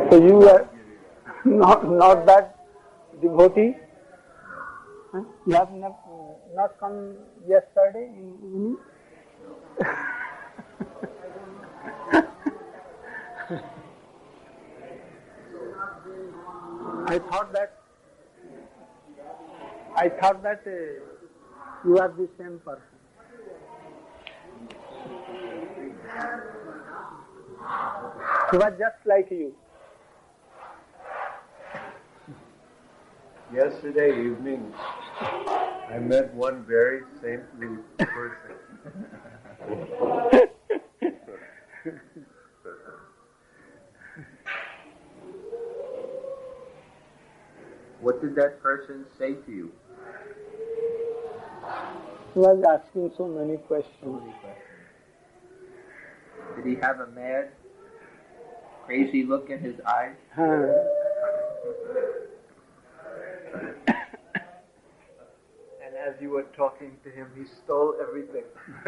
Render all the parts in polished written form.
So you are not that devotee? Huh? You have not come yesterday in evening? I thought that you are the same person. He was just like you. Yesterday evening, I met one very saintly person. What did that person say to you? He was asking so many questions. Did he have a mad, crazy look in his eyes? And as you were talking to him, he stole everything.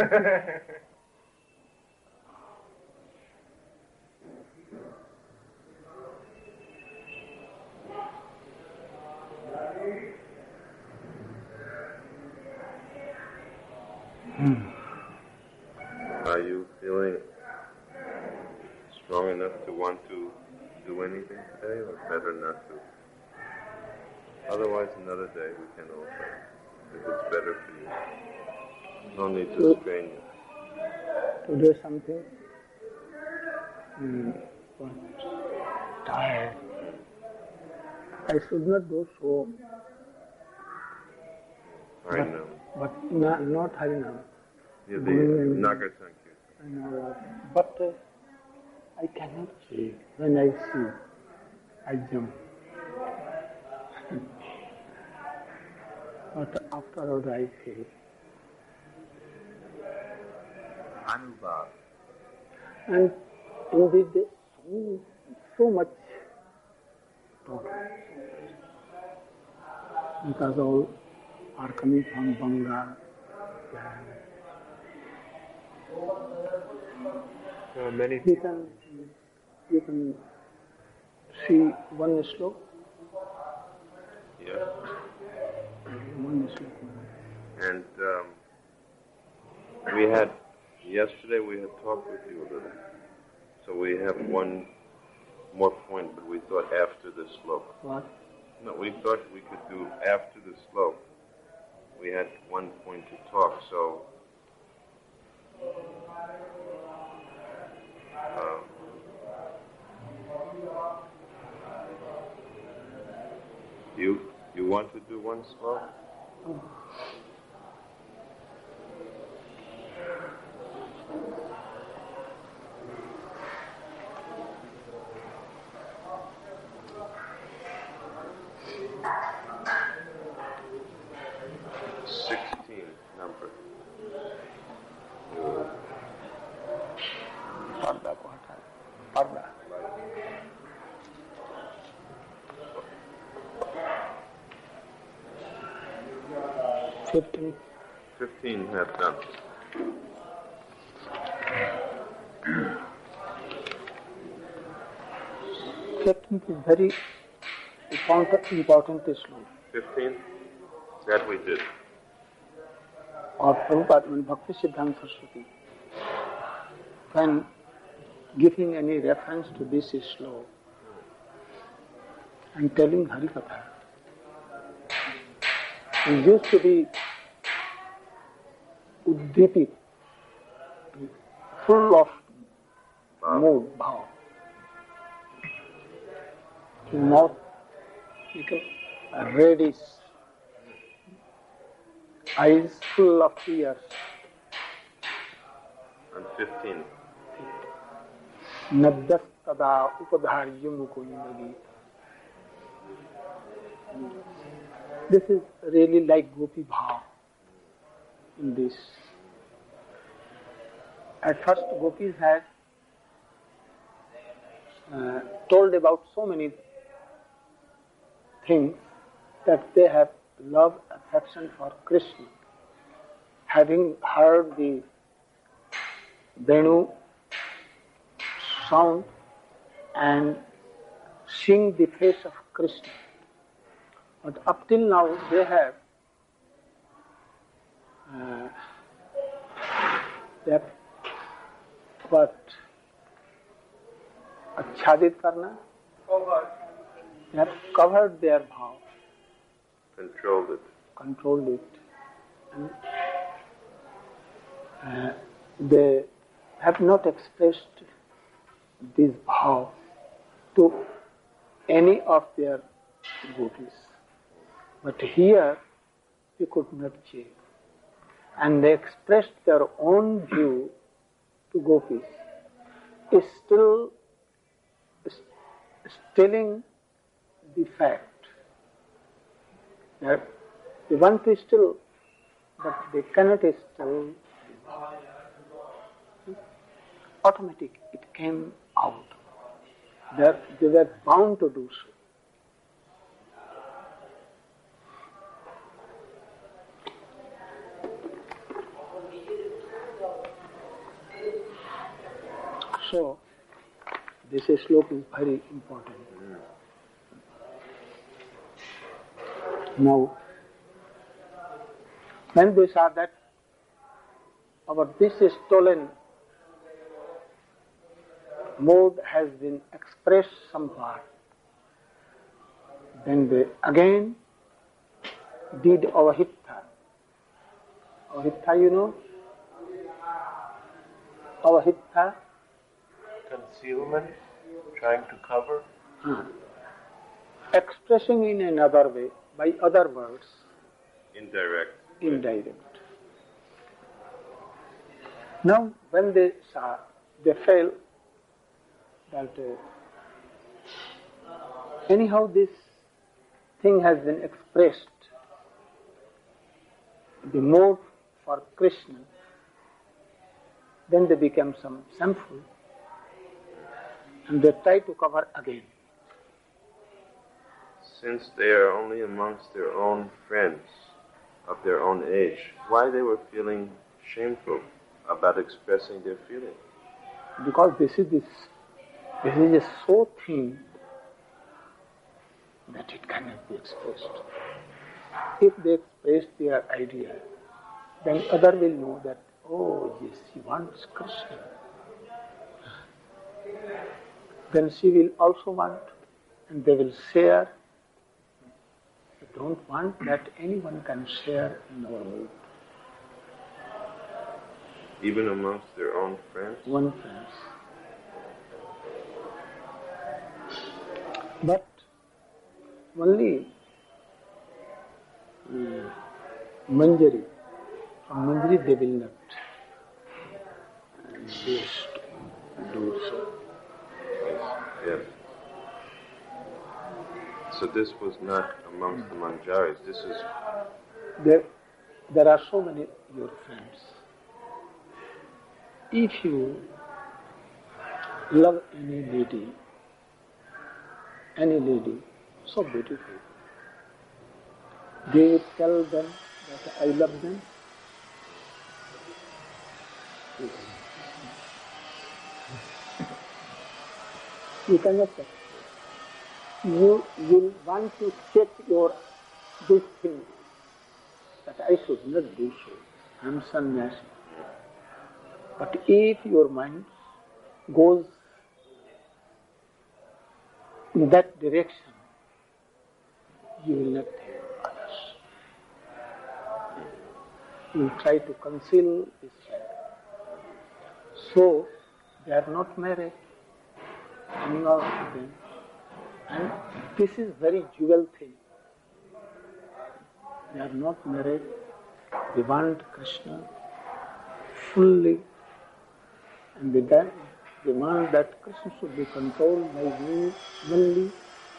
Are you feeling strong enough to want to do anything today, or better not to? Otherwise, another day we can also, if it's better for you. No need to strain you. To do something. Tired. I should not do so. Harinam. But not Harinam. Yeah, the Nagar Sankirtan. I know that. But I cannot see. When I see, I jump. But afterward I feel. Anubhav. And indeed there's so much talk. Because all are coming from Bengal. There are many You can see one slok. Yeah. One slok. And yesterday we had talked with you a little. So we have one more point, but we thought after the slope. What? No, we thought we could do after the slope. We had one point to talk, so you want to do one slope? Number. Parda. 15 have done. Fifteenth is very important slope. 15? That we did. Or Prabhupada, when Bhakti Siddhanta Saraswati, when giving any reference to this slope and telling Harikatha, he used to be uddipit, full of mood, bhav. His mouth became reddish, eyes full of tears. And 15. Naddas tada upadharya mukho indagi. This is really like Gopi Bhav in this. At first Gopis had told about so many things that they have love, affection for Krishna. Having heard the Venu sound and seeing the face of Krishna. But up till now they have what आच्छादित करना, they have covered their bhav, controlled it, and they have not expressed this bhav to any of their gopis. But here we could not check, and they expressed their own view to gopis, is still telling the fact that they want to still, but they cannot still. Automatic, it came out. They were bound to do so. So, this sloka is very important. Now, when they saw that this stolen mode has been expressed somewhere, then they again did avahitha. Avahitha, you know? Avahitha? Concealment, trying to cover. Expressing in another way, by other words. Indirect. Now, when they saw, they felt that anyhow this thing has been expressed, the mode for Krishna, then they become some shameful, and they try to cover again. Since they are only amongst their own friends of their own age, why they were feeling shameful about expressing their feeling? Because this is a so thin that it cannot be expressed. If they express their idea, then other will know that, oh yes, he wants Krishna. Then she will also want, and they will share. They don't want that anyone can share in our world. Even amongst their own friends? One friends. But only Manjari, from Manjari they will not do so. Yes. So this was not amongst the Manjaris. This is... There are so many your friends. If you love any lady, so beautiful, do you tell them that I love them? Yes. You cannot tell. You will want to check this thing, that I should not do so. I am sannyasi. But if your mind goes in that direction, you will not tell others. You will try to conceal this fact. So, they are not married, any of them. And this is very jewel thing. They are not married. They want Krishna fully, and they demand that Krishna should be controlled by me only.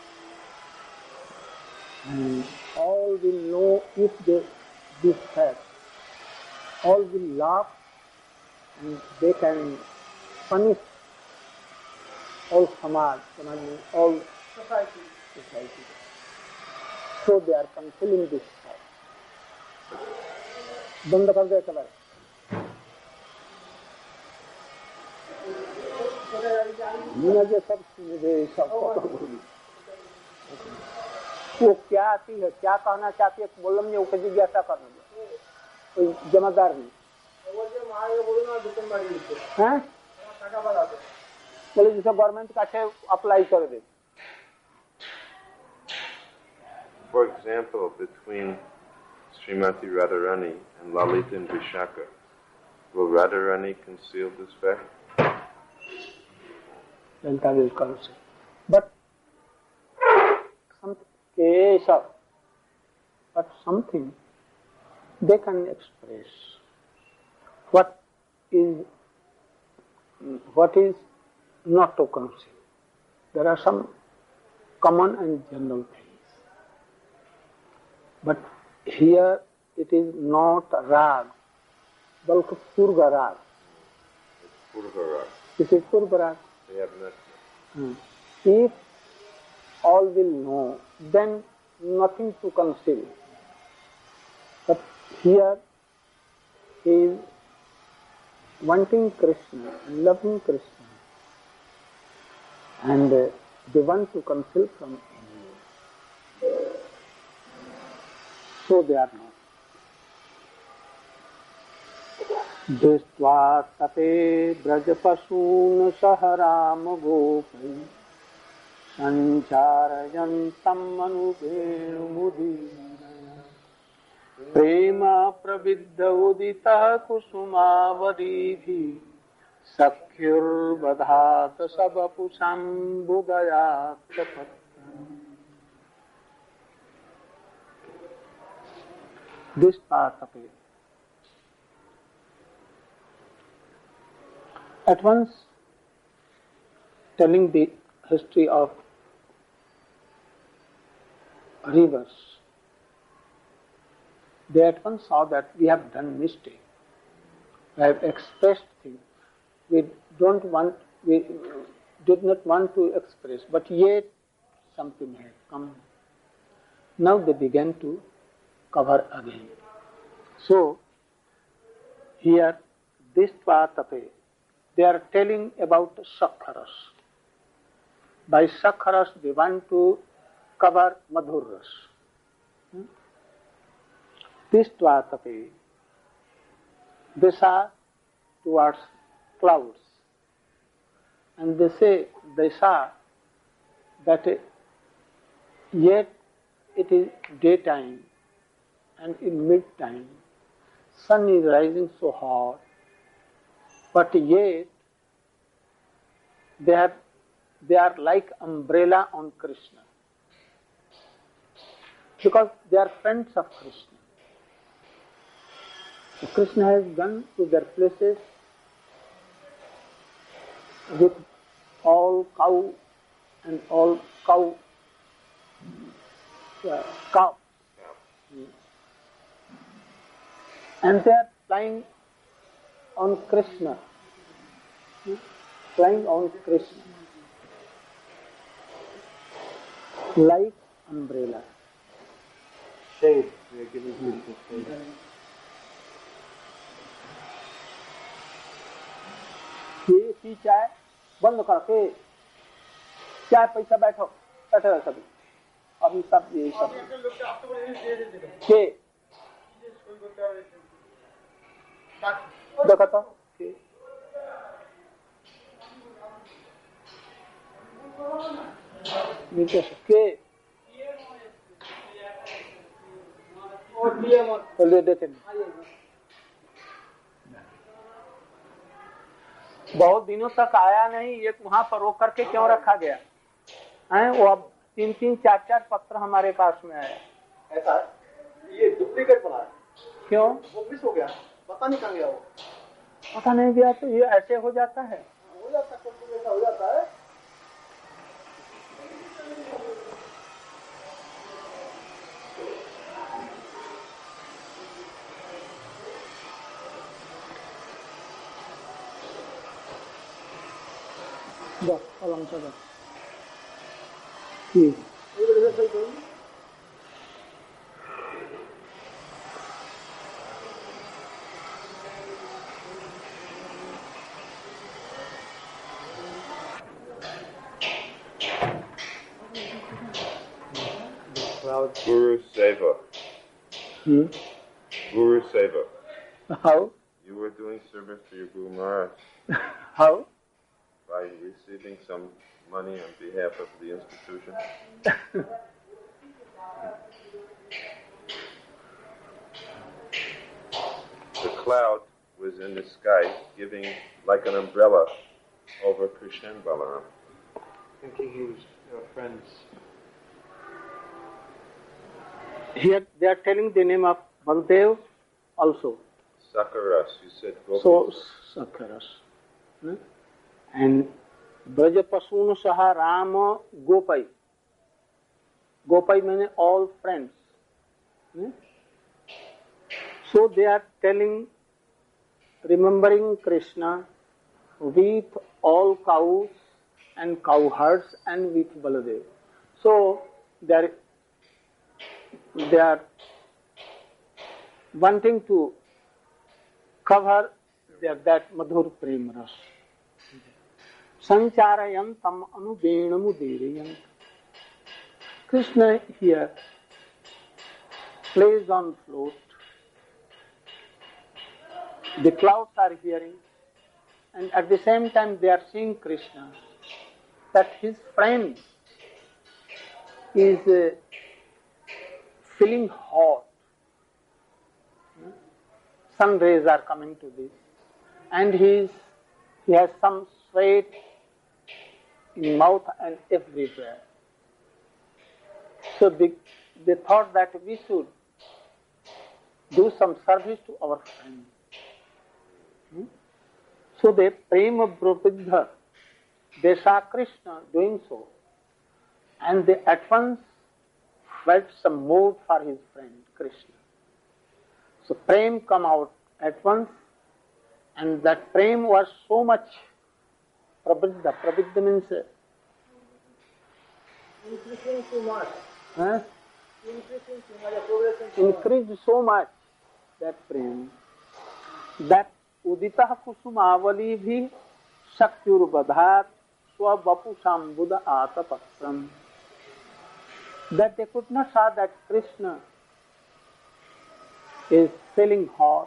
And all will know if they do that. All will laugh, and they can punish all samaj, all society. So they are concealing this fact. बंद कर दे चला मीना जी सब वो क्या आती है, क्या कहना चाहती है बोलम नहीं, वो जिज्ञासा करने दो, कोई जमादार नहीं। हैं? बोले जैसे गवर्नमेंट का है अप्लाई कर दे। For example, between Srimati Radharani and Lalita and Vishaka, will Radharani conceal this fact? Lalita will conceal. But something they can express. What is not to conceal? There are some common and general things. But here it is not rag, balki purva rag. It's Purva Rag. This is purva rag. They have not. If all will know, then nothing to conceal. But here he is wanting Krishna, loving Krishna, and they want to conceal from him. So they are not. दृष्ट्वा तपे ब्रजपशून् सह राम गोपै सञ्चारयन्तम् अनुवेणुमुदीरया प्रेम प्रविद्ध उदितः कुसुमावरीभिः सख्युर्बधात सबपुषाम्बुदयात् पत्रम्। दृष्ट्वा तपे, at once telling the history of rivers, they at once saw that we have done mistake. We have expressed things we did not want to express, but yet something has come. Now they began to cover again. So here this Tape, they are telling about Sakharas. By Sakharas they want to cover Madhurras. This Tape, they saw towards clouds, and they saw that yet it is daytime, and in mid-time sun is rising so hot, but yet they are like umbrella on Krishna, because they are friends of Krishna. So Krishna has gone to their places with all cow and all cow. And they are flying on Krishna, flying on Krishna, like umbrella. Shade, they are giving beautiful shade. ये चाय बंद करके चाय पैसा बैठो बैठे सभी अभी सब यही सब के देखो तो नीचे के ले देते बहुत दिनों तक आया नहीं, एक वहां पर रोक करके क्यों रखा गया है? वो अब 3-3, 4-4 पत्र हमारे पास में आया। ऐसा ये डुप्लीकेट बना है। क्यों? वो मिस हो गया, पता नहीं कहाँ गया वो। पता नहीं गया तो ये ऐसे हो जाता है। हो जाता है, कुछ ऐसा हो जाता है। बस अलग से बस ठीक about Guru Seva. hmm? Guru Seva. How? You were doing service to your Guru Maharaj How? by receiving some money on behalf of the institution. The cloud was in the sky, giving like an umbrella over Krishna and Balaram. Thinking he was friends. Here they are telling the name of Baldev also. Sakaras, you said Gopis. So, Sakaras. And Brajapasun Saha Rama Gopai. Gopai means all friends. So they are telling, remembering Krishna with all cows and cowherds and with Baladev. So they are wanting to cover that Madhur Prem Ras. Sancharayantam anubenamudirayantam. Krishna here plays on flute. The clouds are hearing, and at the same time they are seeing Krishna, that his friend is feeling hot. Sun rays are coming to this, and he has some sweat in mouth and everywhere. So they thought that we should do some service to our friend. So they prema prapiddha, they saw Krishna doing so, and they at once felt some mood for his friend Krishna. So prem come out at once, and that prem was so much prapiddha. Prapiddha means increasing so much. Increased so much, that prem, that Uditah kusumavali bhi shakyurbadhat swabapusam buddha atapasram. That they could not saw that Krishna is feeling hot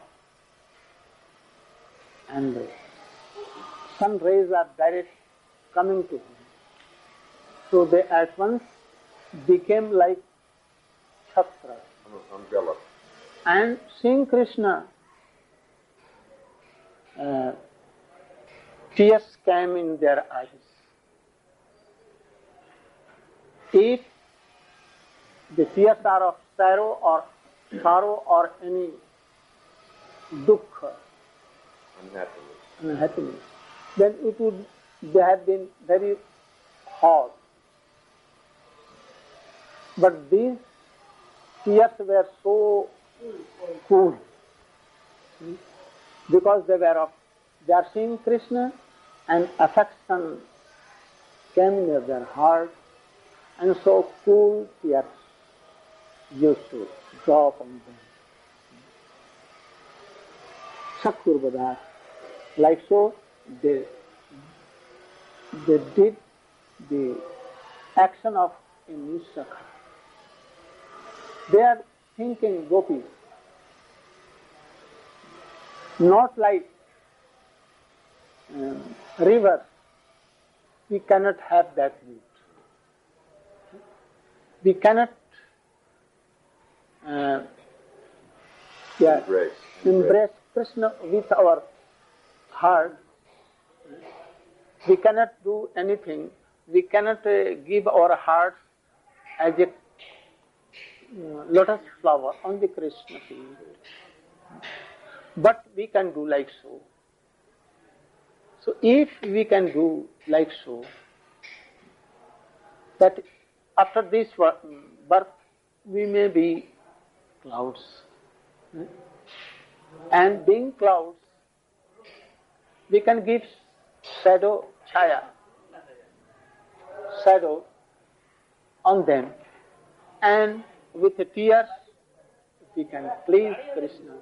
and sun rays are direct coming to him. So they at once became like chhatra. Umbrella. And seeing Krishna, tears came in their eyes. If the tears are of sorrow or any dukkha, unhappiness, then they have been very hot. But these tears were so cool, because they are seeing Krishna, and affection came near their heart, and so cool tears used to drop on them. Sakurbada. Like so, they did the action of a Nishakha. They are thinking gopis, not like rivers. We cannot have that route. We cannot embrace Krishna with our heart. We cannot do anything. We cannot give our hearts as a lotus flower on the Krishna field. But we can do like so. So if we can do like so, that after this birth we may be clouds. And being clouds, we can give shadow, chaya, shadow on them, and with the tears we can please Krishna.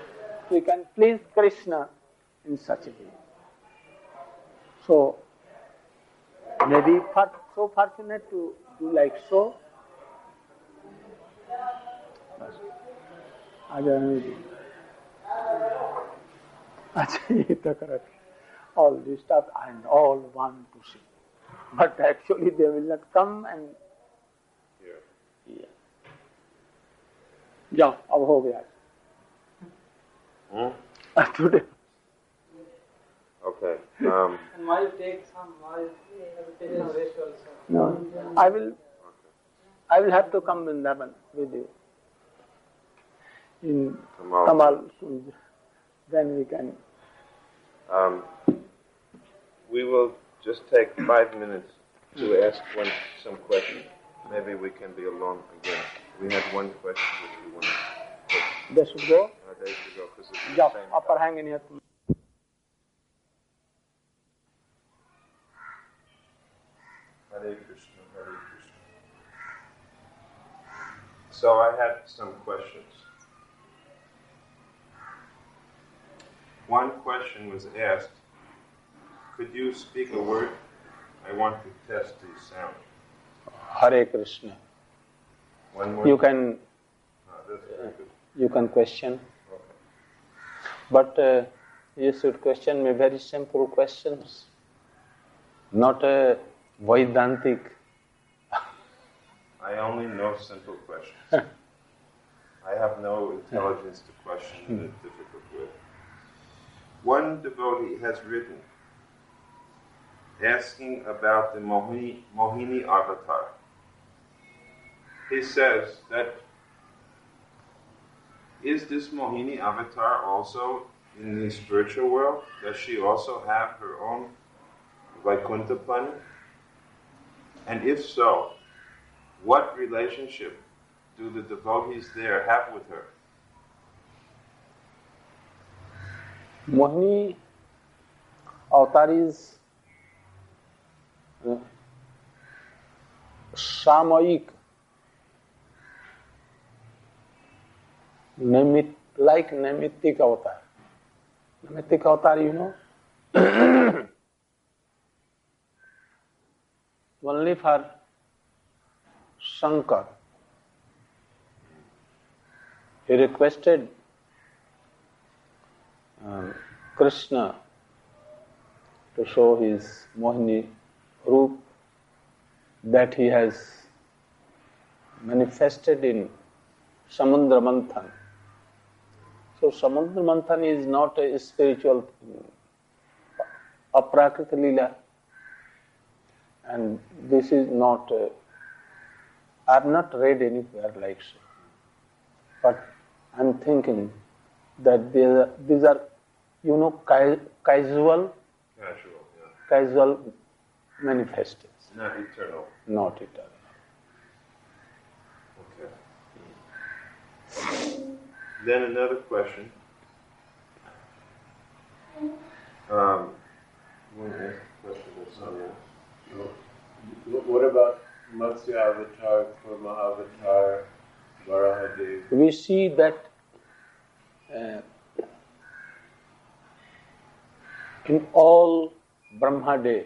We can please Krishna in such a way. So Maybe so fortunate to do like so. I don't know. All this stuff and all want to see. But actually they will not come and जाओ अब हो गया today. Okay. And why you take some? Why you have to take some rest also? No, I will have to come in Vrindavan with you. In Kamal, then we can. We will just take 5 minutes to ask some questions. Maybe we can be alone again. We had one question which we wanted. They should go. They should go because it's the Jump same. upper hang in here. Hare Krishna, Hare Krishna. So I had some questions. One question was asked, could you speak a word? I want to test the sound. Hare Krishna. One more. You can That's very good. you can question, Okay. but you should question me very simple questions, not Vedantic. I only know simple questions. I have no intelligence to question in a difficult way. One devotee has written asking about the Mohini avatar. He says that is this Mohini avatar also in the spiritual world? Does she also have her own Vaikuntha planet? And if so, what relationship do the devotees there have with her? Mohini avatar is Samayik, like Naimittik avatar. Naimittik avatar, you know? Only for Shankar. He requested Krishna to show his Mohini Roop that he has manifested in Samudra Manthan. So Samudra Manthan is not a spiritual thing, Aprakrit Leela. And this is not, I have not read anywhere like so. But I am thinking that these are, you know, casual manifestations. Not eternal. Not eternal. Okay. Then another question. One asked a question of someone. What about Matsya Avatar, Kurma Avatar, Varahadev? We see that in all Brahma Day,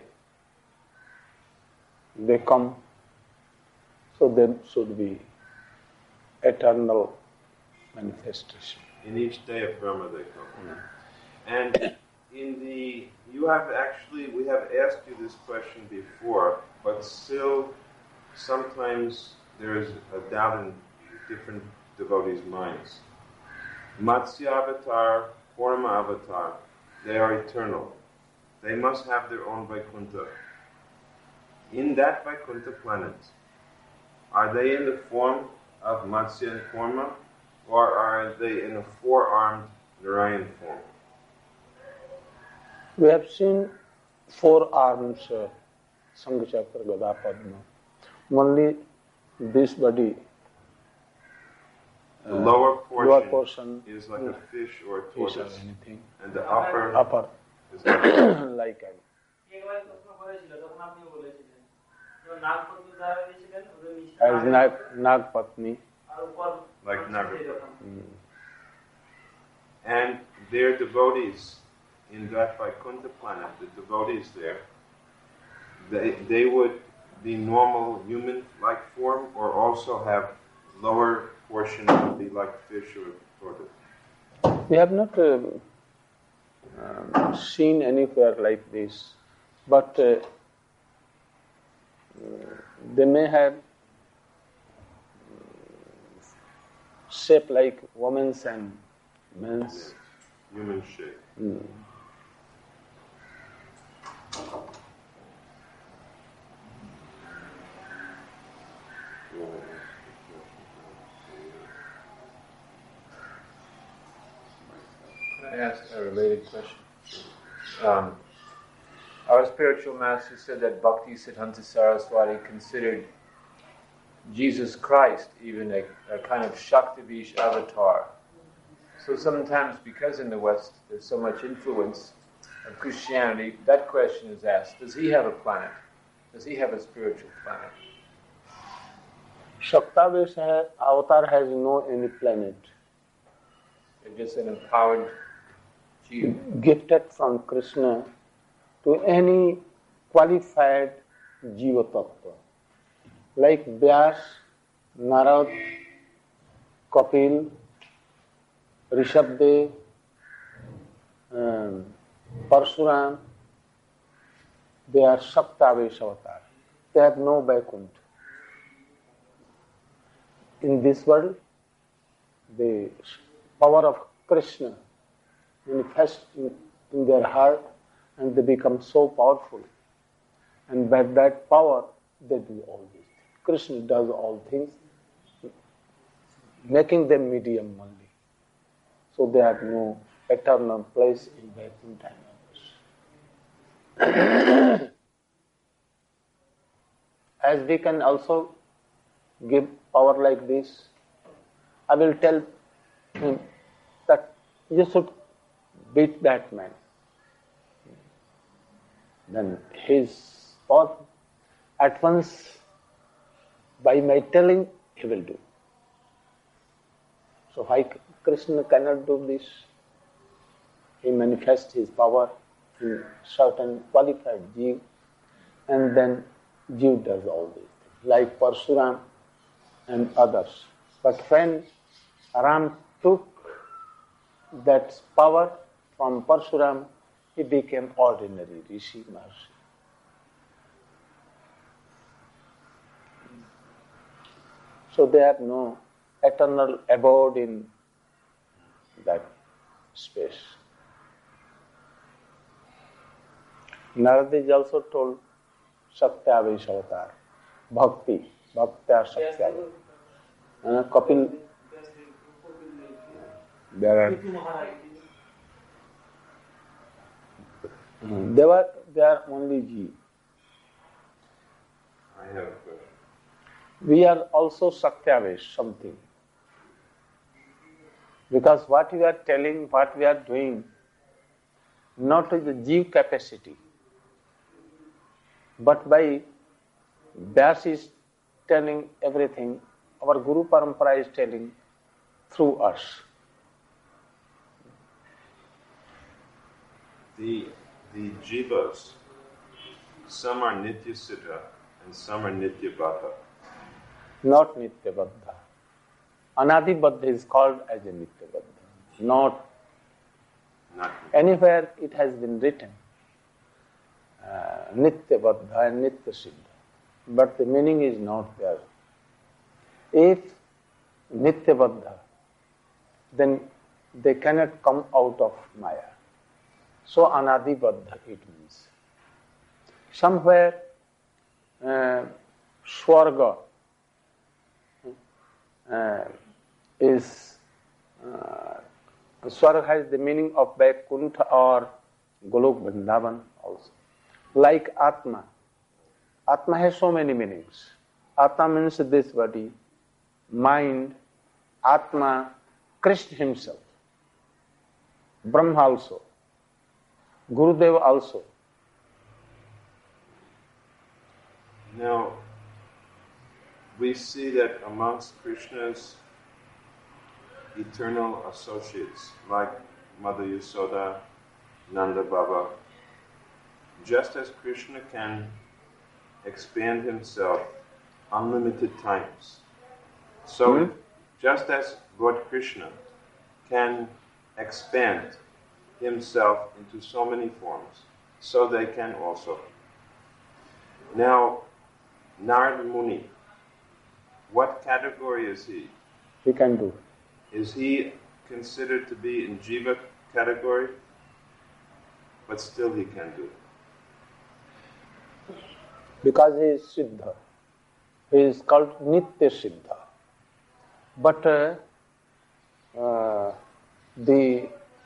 they come, so there should be eternal manifestation. In each day of Brahma they come. And we have asked you this question before, but still sometimes there is a doubt in different devotees' minds. Matsya Avatar, Kurma Avatar, they are eternal. They must have their own Vaikuntha. In that Vaikuntha planet, are they in the form of Matsya and Kurma, or are they in a four-armed Narayan form? We have seen 4 arms, Sangha Chakra, Gada, Padma. Only this body, The lower portion is like a fish or a fish or tortoise, anything. and the upper is like like একবার প্রশ্ন করেছিল তখন আপনি বলেছিলেন যখন নাগপত্নী দ্বারা দিয়েছিলেন ওদের নিচে as Nag Patni. আর উপর Like Nagapatni. এরকম। And their devotees in that Vaikuntha planet, the devotees there, they would be normal human-like form, or also have lower portion would be like fish or tortoise? We have not seen anywhere like this, but they may have shape like women's and men's. Yes. Human shape. Can I ask a related question? Our spiritual master said that Bhakti Siddhanta Saraswati considered Jesus Christ even a kind of Shaktivish avatar. So sometimes, because in the West there's so much influence of Christianity, that question is asked: does he have a planet? Does he have a spiritual planet? Shaktavesh avatar has no any planet. They're just an empowered Jiva. Gifted from Krishna to any qualified Jiva Tattva. Like Vyas, Narad, Kapil, Rishabdev, Parshuram, they are Shaktavesh avatar. They have no Vaikuntha. In this world, the power of Krishna manifests in their heart and they become so powerful. And by that power, they do all these things. Krishna does all things, making them medium only. So they have no eternal place in Vaikuntha. As we can also give power like this, I will tell him that you should beat that man. Then his power, at once, by my telling, he will do. So why Krishna cannot do this? He manifests his power in certain qualified Jiva, and then Jiva does all these things, like Parshuram and others. But when Ram took that power from Parshuram, he became ordinary Rishi Maharshi. So they have no eternal abode in that space. Narada is also told Shaktavesh avatar, Bhakti, Bhaktya Shaktavesh. Kapil, there are. They are only Jiva. I have a question. We are also Shaktavesh, something. Because what we are telling, what we are doing, not with the Jiva capacity, but by Vyas is telling everything, our Guru Parampara is telling through us. The jivas, some are nitya siddha and some are nitya baddha. Not Nitya Baddha. Anadi Baddha is called as a Nitya Baddha. Not anywhere it has been written Nitya Baddha and Nitya Siddha. But the meaning is not there. If Nitya Baddha, then they cannot come out of Maya. So Anadi Baddha it means. Somewhere Swarga Swarga has the meaning of Vaikuntha or Golok Vrindavan also. Like Atma. Atma has so many meanings. Atma means this body, mind, Atma, Krishna himself, Brahma also, Gurudev also. Now, we see that amongst Krishna's eternal associates, like Mother Yasoda, Nanda Baba, just as Krishna can expand himself unlimited times. So, just as Lord Krishna can expand himself into so many forms, so they can also. Now, Narada Muni, what category is he? He can do. Is he considered to be in Jiva category? But still he can do it. Because he is Siddha. He is called Nitya Siddha. But the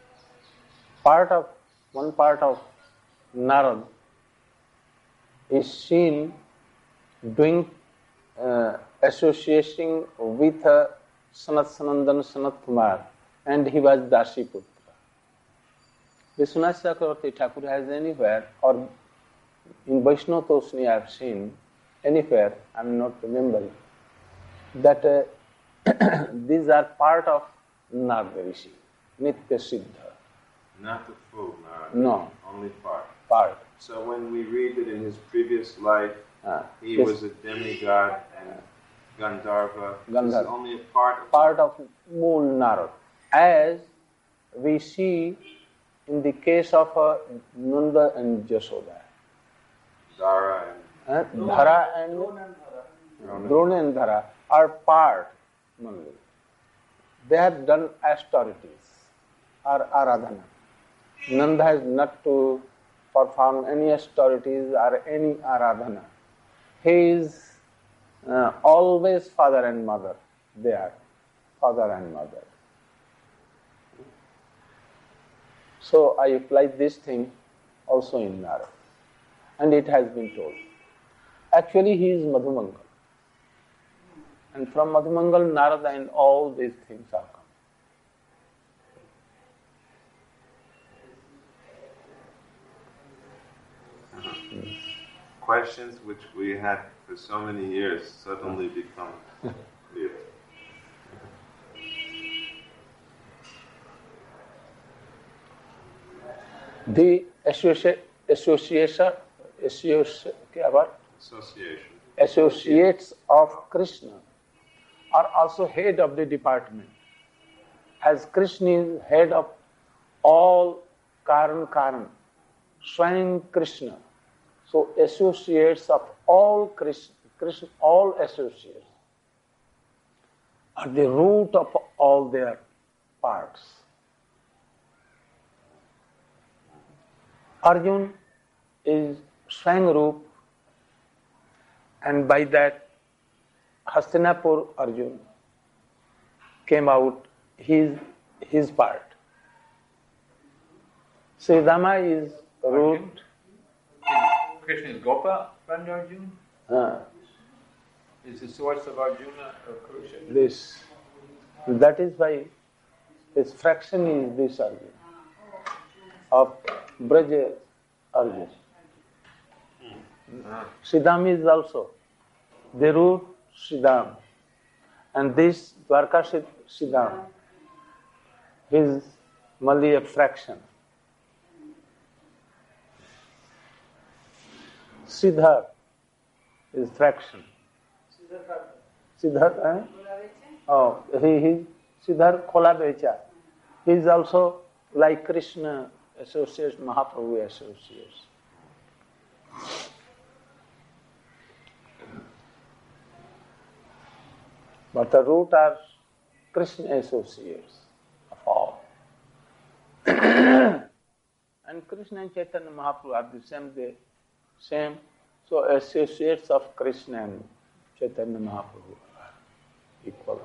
one part of Narad is seen doing association with Sanat Sanandan Sanat Kumar, and he was Dasiputra. Vishwanath Chakravarti Thakur has anywhere, or in Vaishnava Tosni I have seen anywhere, I am not remembering, that these are part of Narada Rishi, Nitya Siddha. Not the full Narada. No. Only part. Part. So when we read that in his previous life, he was a demigod and Gandharva. This is only a part of Mool Narad. As we see in the case of Nanda and Jasoda. Dara and Dhara and Drona and Dhara are part only. They have done austerities or aradhana. Nanda has not to perform any austerities or any aradhana. He is always father and mother. They are father and mother. So I apply this thing also in Narada. And it has been told. Actually he is Madhumangal. And from Madhumangal, Narada and all these things are come. questions which we had for so many years suddenly become clear. The associates of Krishna are also head of the department. As Krishna is head of all Karan, Swayam Krishna. So associates of all Krishna, all associates are the root of all their parts. Arjun is Swayam Roop, and by that Hastinapur Arjun came out his part. Sridhama is root. Krishna is Gopa and Arjuna? Is the source of Arjuna or Kurusha? This. That is why his fraction is this Arjuna. Of Braja Arjuna. Siddham is also the root Siddham. And this Dwarka Siddham is only a fraction. Siddharth is fraction. Siddharth, Oh, he Siddharth Khola Becha. He is also like Krishna associates, Mahaprabhu associates. But the root are Krishna associates of all. And Krishna and Chaitanya Mahaprabhu are the same. So associates of Krishna and Chaitanya Mahaprabhu are equal.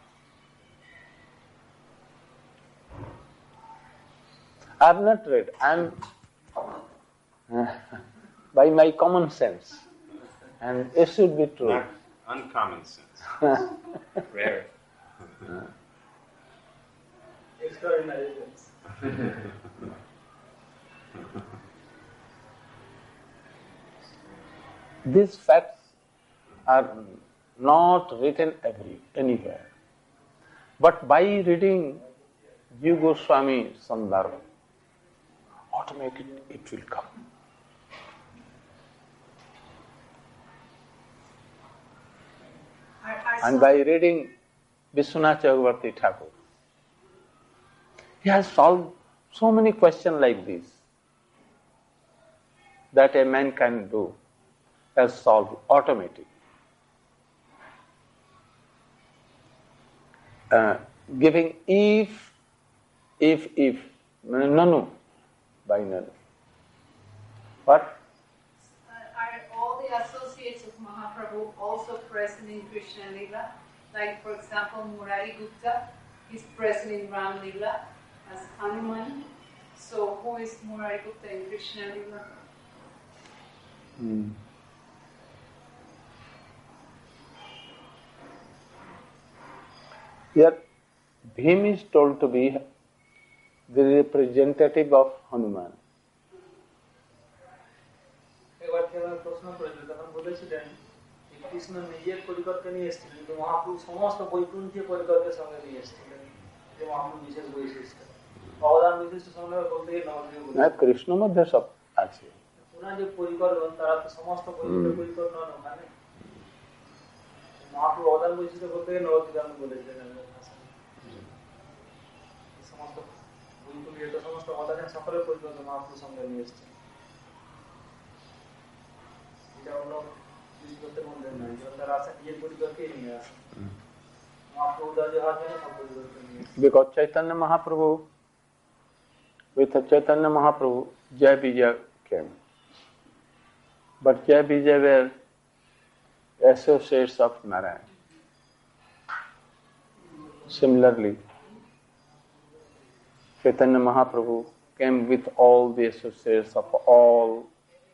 I have not read. I am by my common sense, and it should be true. Not uncommon sense. Rare. Extraordinary sense. These facts are not written anywhere. But by reading Jiva Goswami Sandarbha, automatically it will come. And by reading Vishwanath Chakravarti Thakur, he has solved so many questions like this that a man can do, has solved automatically. Giving if, nanu, by nanu. What? Are all the associates of Mahaprabhu also present in Krishna Lila? Like, for example, Murari Gupta is present in Ram Lila as Hanuman. So, who is Murari Gupta in Krishna Lila? Here, Bhim is told to be the representative of Hanuman. একবার কি আমার প্রশ্ন করেছিল তখন বলেছিলেন যে কৃষ্ণ নিজের পরিকরকে নিয়ে এসেছিলেন কিন্তু মহাপ্রভু সমস্ত বৈকুণ্ঠীয় পরিকরকের সঙ্গে নিয়ে এসেছিলেন যে মহাপ্রভু বিশেষ বৈশিষ্ট্য অবদান বিশিষ্ট সংগ্রহ বলতে গিয়ে নবদ্বীপ কৃষ্ণ মধ্যে সব আছে। ওনার যে পরিকরণ তারা তো সমস্ত পরিকর নন ওখানে মহাপ্রভু অবদান বৈশিষ্ট্য বলতে গিয়ে নবদ্বীপ আমি বলেছিলেন সমস্ত বৈকুণ্ঠীয় সমস্ত অবদানের সকলের পরিকল্প মহাপ্রভুর সঙ্গে নিয়ে এসেছেন। Because Chaitanya Mahaprabhu, with Chaitanya Mahaprabhu, Jai Vijay came. But Jai Vijay were associates of Narayan. Similarly, Chaitanya Mahaprabhu came with all the associates of all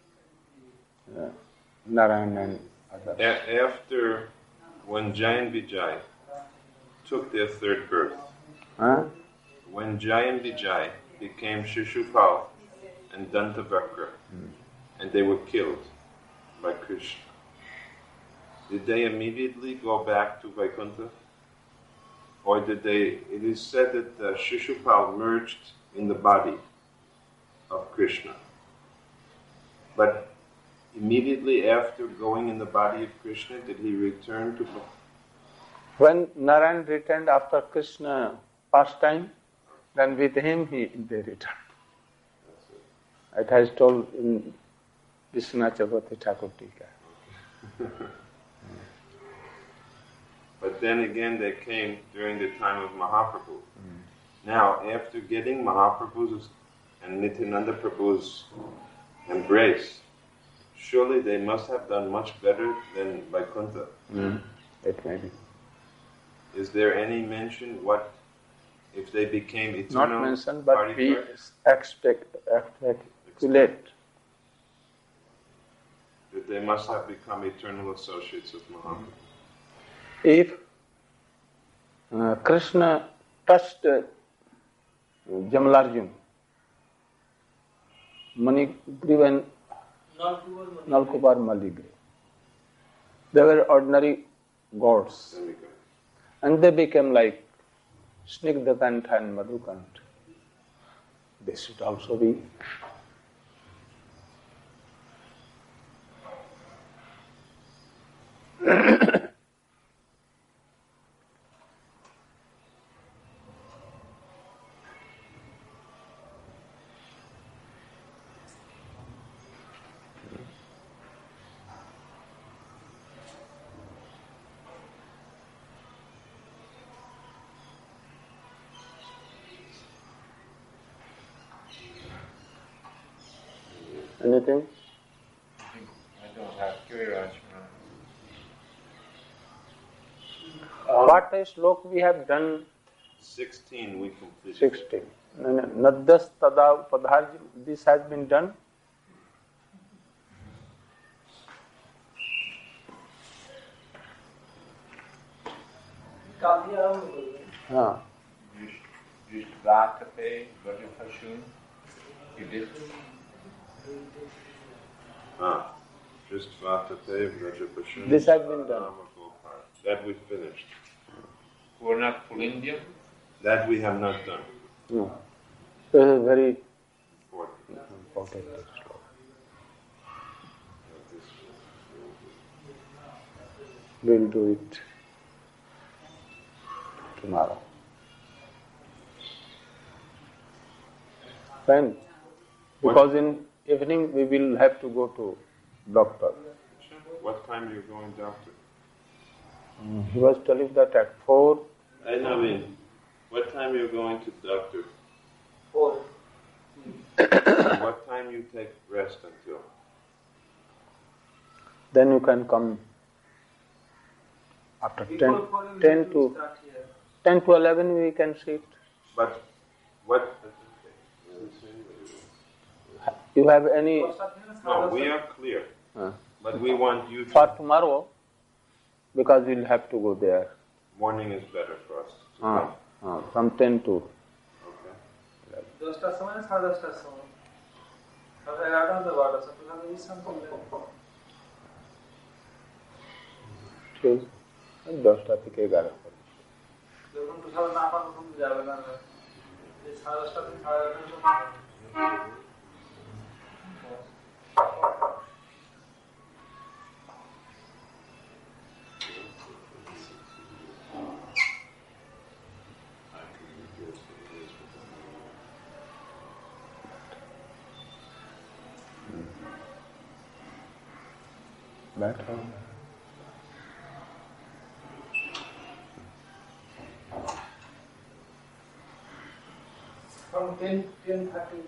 Narayan and others. After, when Jai and Vijay took their third birth, when Jai and Vijay became Shishupal and Dantavakra, and they were killed by Krishna, did they immediately go back to Vaikuntha? Or did they, it is said that Shishupal merged in the body of Krishna. But immediately after going in the body of Krishna, did he return to... When Narayan returned after Krishna pastime, then with him they returned. It has told in Vishwanath Chakravarti Thakur Tika. But then again they came during the time of Mahaprabhu. Now, after getting Mahaprabhu's and Nityananda Prabhu's embrace, surely they must have done much better than Vaikuntha. It may be. Is there any mention what if they became eternal? Not mentioned, but we speculate. That they must have become eternal associates of Mahaprabhu. If Krishna touched Jamalarjun, Manigriva and Nalkupar Maligri, they were ordinary gods. And they became like Snigdakanta and Madhukanta. They should also be. Anything? I don't have curiosity. What a slok we have done? 16 we completed. 16. Naddas tada padharj, this has been done. Justvatape Vrajapashun. You did? Justvatape Vrajapashun. This has been done. That we finished. Purnak Pulindya? That we have not done. No. This is very important. We'll do it. tomorrow. When? Because in evening we will have to go to doctor. What time are you going, doctor? He was telling that at 4. I mean, what time are you going to doctor? 4. What time you take rest until? Then you can come after 10 to 11 we can sit. But what? You have any No, we are clear. But we want you to. for tomorrow because we'll have to go there. Morning is better for us. to come. From 10 to. Okay. 10টার সময় 10:30টার সময় 11:30 থেকে 12টা সকালে বিশ্রাম করলে ঠিক 10টা থেকে 11 যখন তো সারা না পাবো তুমি যাবে না এই 10:30 থেকে 11:30 बैठो from 10:30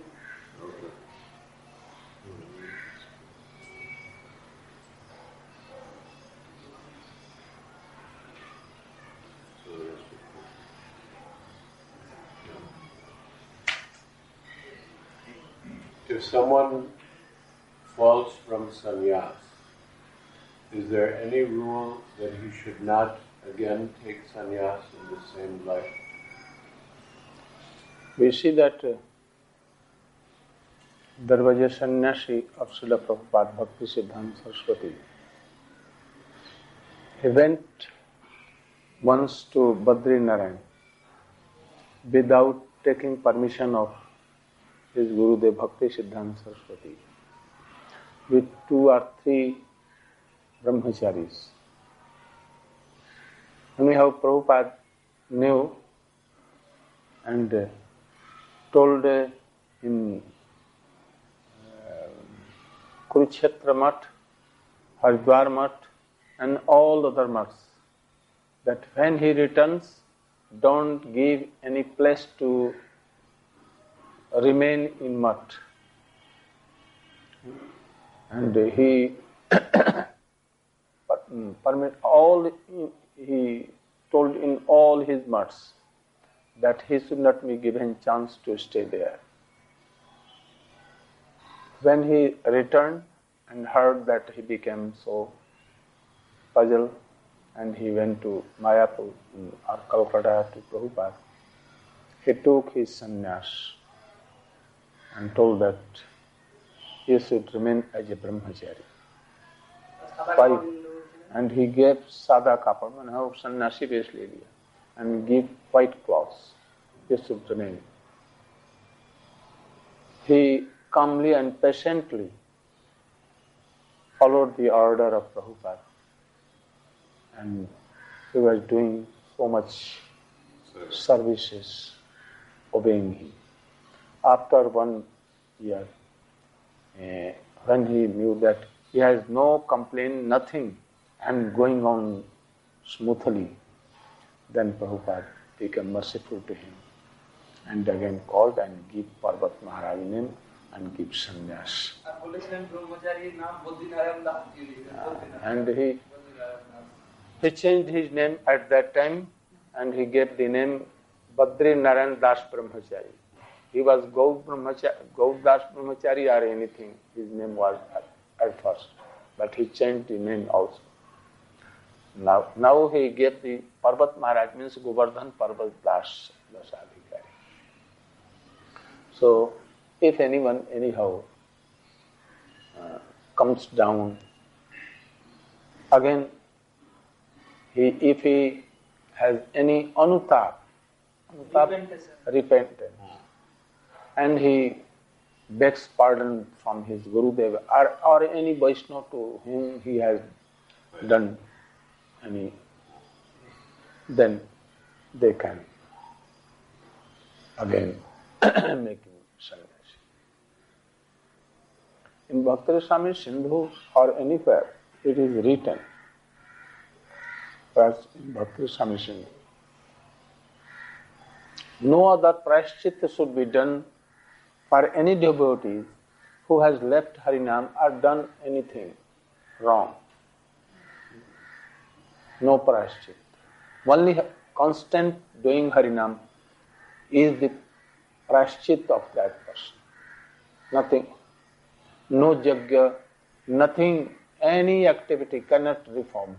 If someone falls from sannyas, is there any rule that he should not again take sannyas in the same life? We see that there was a sannyasi of Srila Prabhupada, Bhakti Siddhanta Saraswati. He went once to Badrinaran without taking permission of his Gurudev Bhakti Siddhanta Saraswati with 2 or 3 brahmacharis. Anyhow, Prabhupada knew and told in Kurukshetra Math, Haridwar Math and all other maths that when he returns, don't give any place to remain in math. And he permit all, he told in all his maths that he should not be given chance to stay there. When he returned and heard that, he became so puzzled and he went to Mayapur or Calcutta to Prabhupada. He took his sannyas and told that he should remain as a brahmachari. And he gave sada kapad, and sannyasi base le liya, and give white cloths. He should remain. He calmly and patiently followed the order of Prabhupada, and he was doing so much services, obeying him. After 1 year, when he knew that he has no complaint, nothing, and going on smoothly, then Prabhupada became merciful to him and again called and give Parvat Maharaj name and give sannyas. And he changed his name at that time and he gave the name Badri Narayan Das Brahmachari. He was Gaud Das Brahmachari or anything, his name was at first, but he changed the name also. Now he gave the Parvat Maharaj, means Govardhan Parvat Das Adhikari. So, if anyone anyhow comes down, again, if he has any anutap, repentance, and he begs pardon from his Gurudev or any Vaishnava to whom he has done any, then they can again make him sannyasi. In Bhakti Rasamrita Sindhu or anywhere, it is written, first in Bhakti Rasamrita Sindhu, no other prashchitta should be done for any devotee who has left Harinam or done anything wrong. No prashchitta. Only constant doing Harinam is the prashchitta of that person. Nothing. No yajna, nothing, any activity cannot reform him.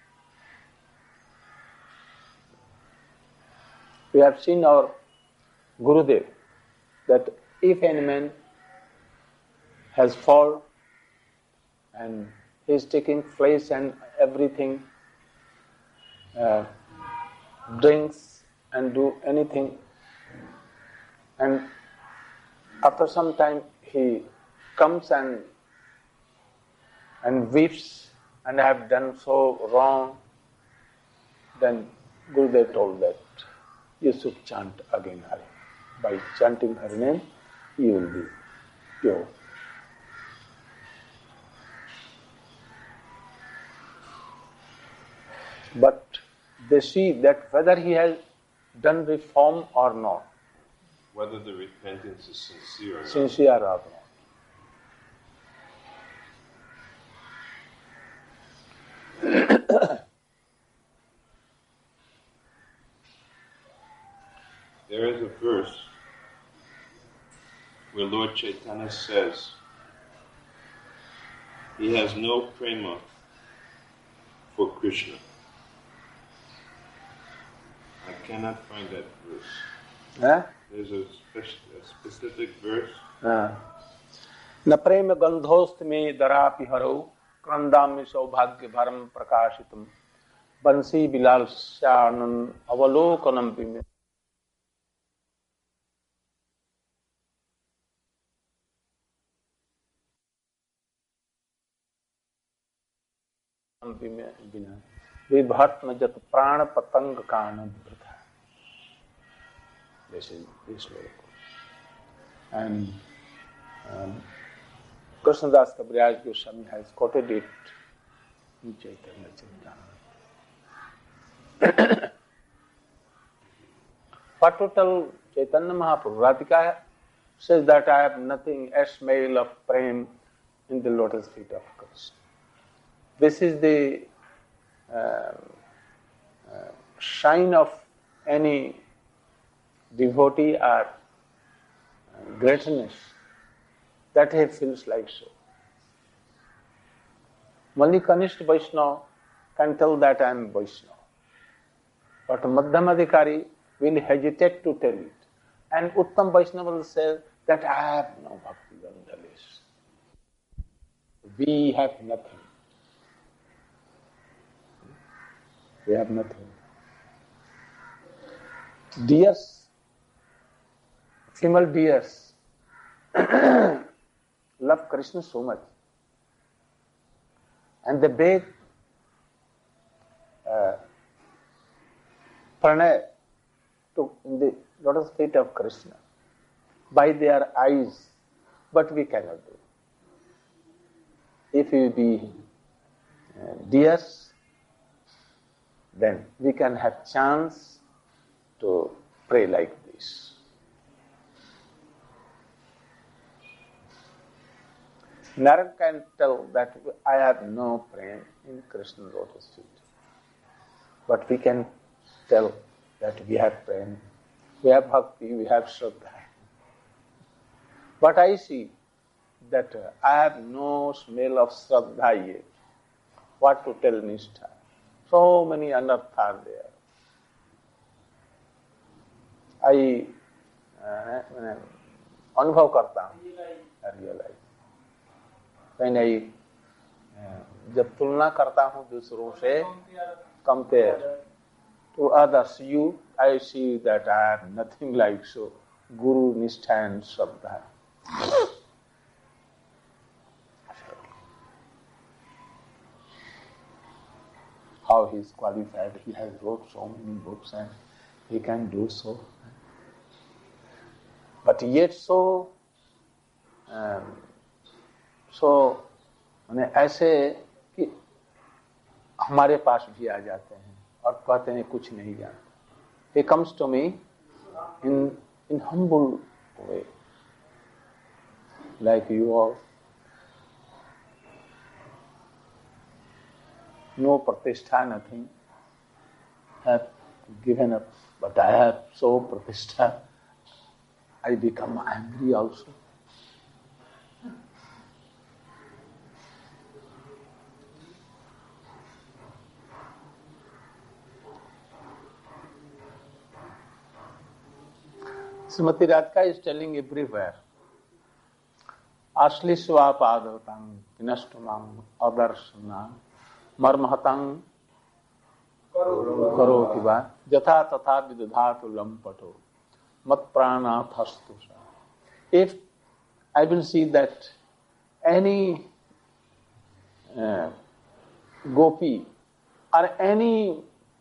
We have seen our Gurudev that if any man has fallen and he is taking flesh and everything, drinks and do anything, and after some time he comes and weeps and I have done so wrong, then Gurudev told that you should chant again Hari. By chanting Hari name, you will be pure. But they see that whether he has done reform or not. Whether the repentance is sincere or not. Sincere or not. There is a verse where Lord Chaitanya says he has no prema for Krishna. I cannot find that verse. There's a specific verse. न प्रेम गंधोस्त में दरापि हरो क्रंदामि सौभाग्य भरम प्रकाशितम बंसी बिलाल श्यानन अवलोकनम पिमे बिना विभत्म जत प्राण पतंग कान वृथा. This is this way. And Krishnadas Kaviraj Goswami has quoted it in Chaitanya Charitamrita. What to tell Chaitanya Mahaprabhu? Radhika says that I have nothing, a smell of prem in the lotus feet of Krishna. This is the sign of any devotee or greatness that he feels like so. Only Kanishta Vaishnava can tell that I am Vaishnava. But Madhyamadhikari will hesitate to tell it. And Uttam Vaishnava will say that I have no bhakti gandhalis. We have nothing. We have nothing. Deers, female deers, love Krishna so much. And they beg pranay in the lotus feet of Krishna by their eyes, but we cannot do. If we be deers, then we can have chance to pray like this. Narad can tell that I have no praying in Krishna lotus feet. But we can tell that we have praying, we have bhakti, we have shraddha. But I see that I have no smell of shraddha yet. What to tell nishtha? So many anarthas are there. I अनुभव करता हूँ, realize. When I जब तुलना करता हूँ दूसरों से, compare to others, I see that I have nothing like so. Guru, Nishtha and Shraddha. How he is qualified, he has wrote so many books and he can do so. But yet माने ऐसे कि हमारे पास भी आ जाते हैं और कहते हैं कुछ नहीं जानते. He comes to me in humble way, like you all. No pratishtha, nothing. Have given up, but I have so pratishtha. I become angry also. Srimati Radhika is telling everywhere. Ashlisva padatang vinashtamang adarsanam marmahatang karoti va jatha tatha vidadhatu lampato mat pranathastu. If I will see that any gopi or any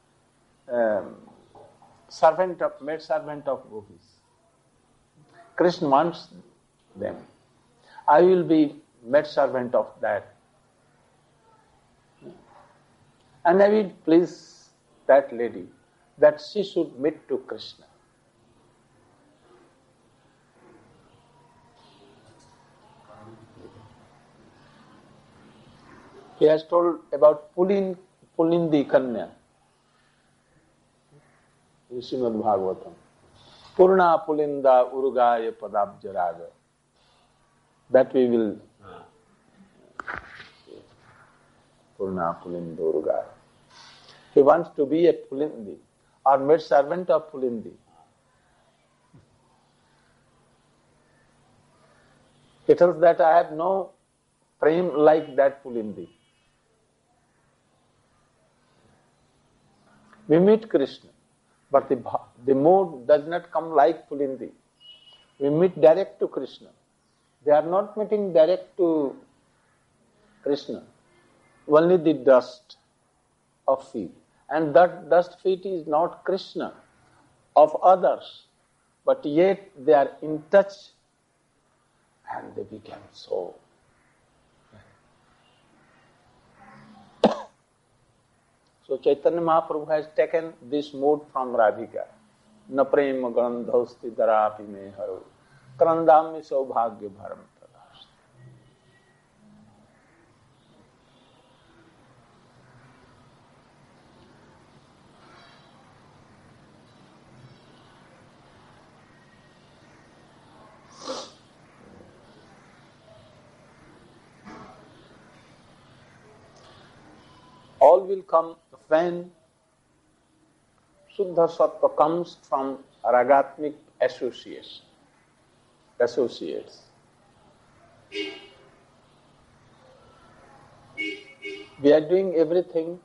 maid servant of gopis, Krishna wants them, I will be maid servant of that. And I will please that lady that she should meet to Krishna. He has told about Pulindi Kanya in Srimad Bhagavatam. Purna Pulinda Urugaya Padabjaraga. That we will. Purna Pulinda Urugaya. He wants to be a Pulindi or maid servant of Pulindi. He tells that I have no prem like that Pulindi. We meet Krishna, but the mood does not come like Pulindi. We meet direct to Krishna. They are not meeting direct to Krishna. Only the dust of feet. And that dust feet is not Krishna, of others. But yet they are in touch and they become so. So Chaitanya Mahaprabhu has taken this mood from Radhika. Na prema gandhausti darapi me haro krandami saubhagya bharam tadasti. All will come when Shuddha Sattva comes from ragatmic associates. We are doing everything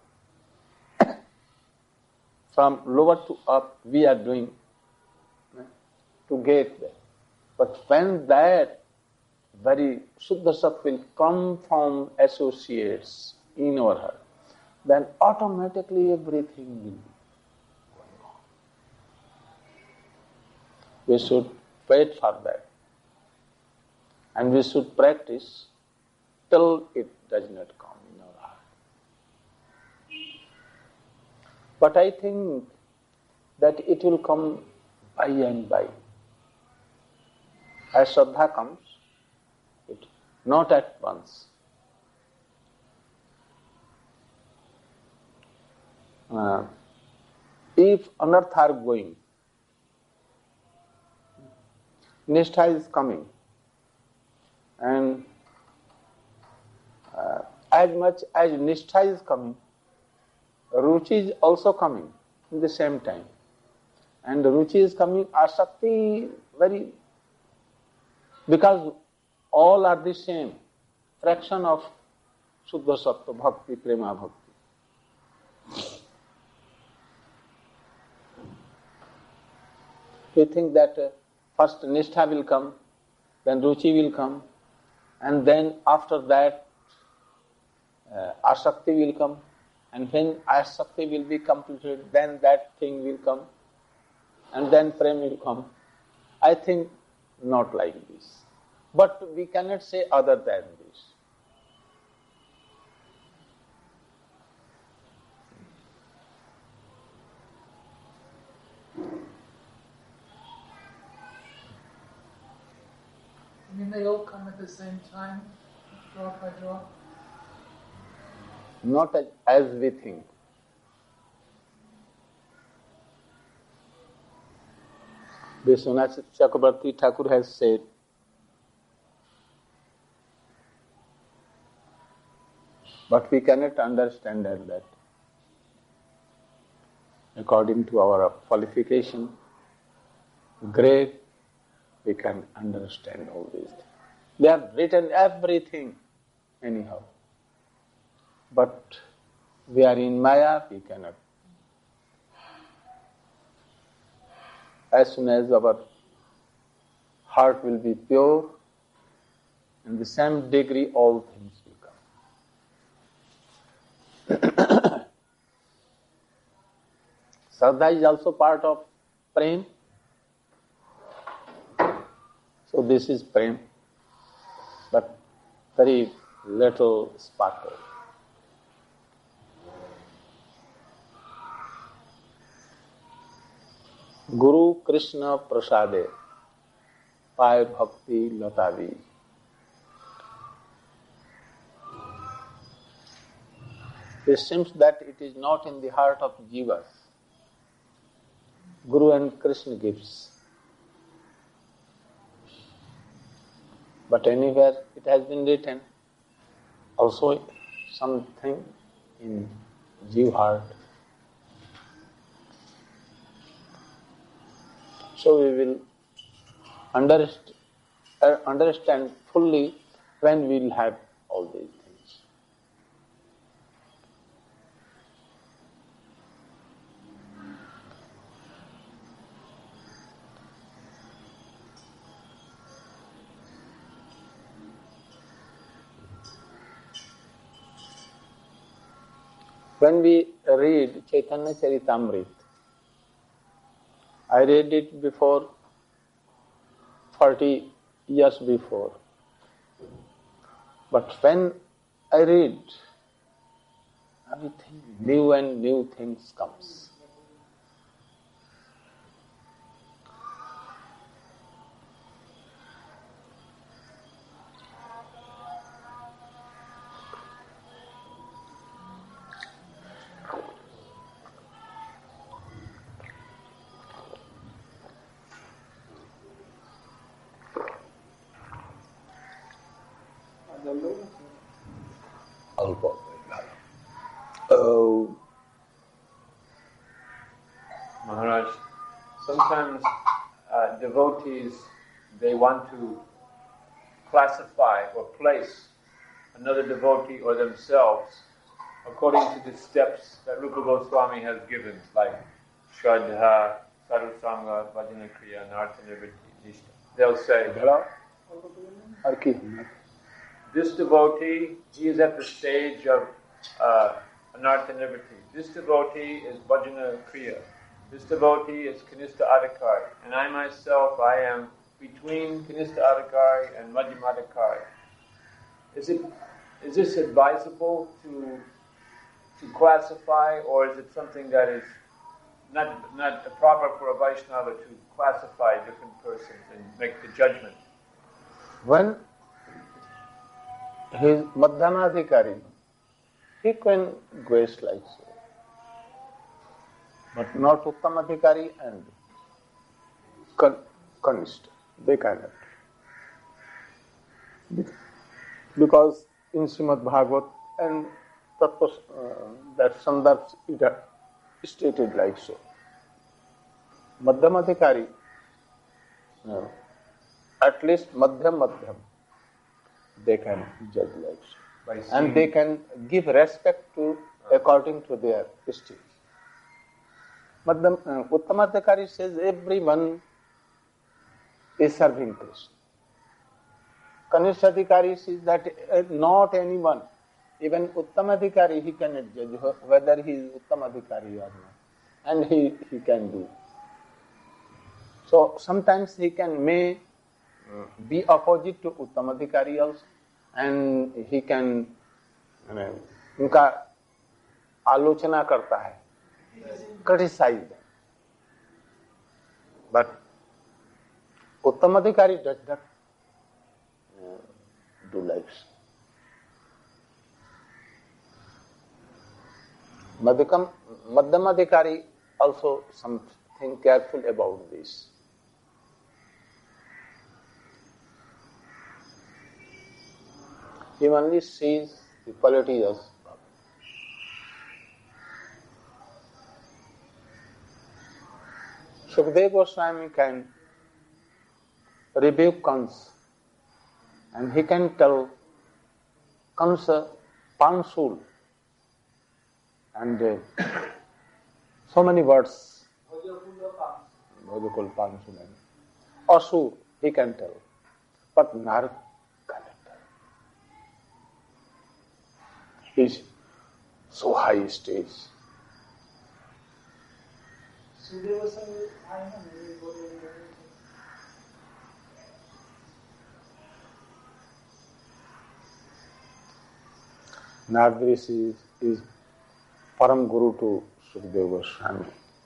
from lower to up, we are doing to get there. But when that very Shuddha Sattva will come from associates in our heart, then automatically everything will be going on. We should wait for that. And we should practice till it does not come in our heart. But I think that it will come by and by. As Shraddha comes, not at once. If unearth are going, Nishtha is coming, and as much as Nishtha is coming, Ruchi is also coming in the same time. And Ruchi is coming, Asakti very, because all are the same, fraction of Shuddha Sattva Bhakti, Prema Bhakti. We think that first Nishtha will come, then Ruchi will come, and then after that Asakti will come, and when Asakti will be completed, then that thing will come. and then prem will come. I think not like this. But we cannot say other than this. I mean, they all come at the same time, drop by drop. Not as we think. Vishwanath Chakrabarti Thakur has said, but we cannot understand that. According to our qualification, grade, we can understand all these things. They have written everything anyhow. But we are in Maya, we cannot. As soon as our heart will be pure, in the same degree all things will come. Shraddha is also part of prem. So this is prem, but very little sparkle. Guru Krishna Prasade, Pai Bhakti Latavi. It seems that it is not in the heart of jivas. Guru and Krishna gives. But anywhere it has been written, also something in jiva heart. So we will understand fully when we will have all these things. When we read Chaitanya Charitamrita, I read it before 40 years before. But when I read, everything new and new things comes. Maharaj, sometimes devotees, they want to classify or place another devotee or themselves according to the steps that Rupa Goswami has given, like Shraddha, Sarusanga, Bhajana Kriya, Nartha Nivritti, Nishta. They'll say, this devotee, he is at the stage of Anartha Nivritti. This devotee is Bhajana Kriya. This devotee is Kanistha Adhikari. And I myself, I am between Kanistha Adhikari and Madhyama Adhikari. Is this advisable to classify, or is it something that is not proper for a Vaishnava to classify different persons and make the judgment? When he is Madhyama Adhikari, he can grace like so. But not Uttama Adhikari and Kanishta. They cannot. Because in Srimad Bhagavat and that Sandarbh is stated like so. Madhyama Adhikari, at least Madhyam, they can judge like so. And they can give respect to according to their stage. Uttamadhikari says everyone is serving Krishna. Kanishthadhikari says that not anyone, even Uttamadhikari, he cannot judge whether he is Uttamadhikari or not. And he can do. So sometimes he may be opposite to Uttamadhikari also, and he can उनका आलोचना करता है, criticize them. But Uttamadhikari does not do like so. Madhyamadhikari also something careful about this. He only sees the qualities of Bhagavan. Sukadeva Goswami can rebuke Kansa, and he can tell Kansa Pansul and so many words. Bhajapul Pansul and Asur, he can tell, but Narad cannot tell. He is so high stage. Narad Rishi is Param Guru to Sukadeva Goswami.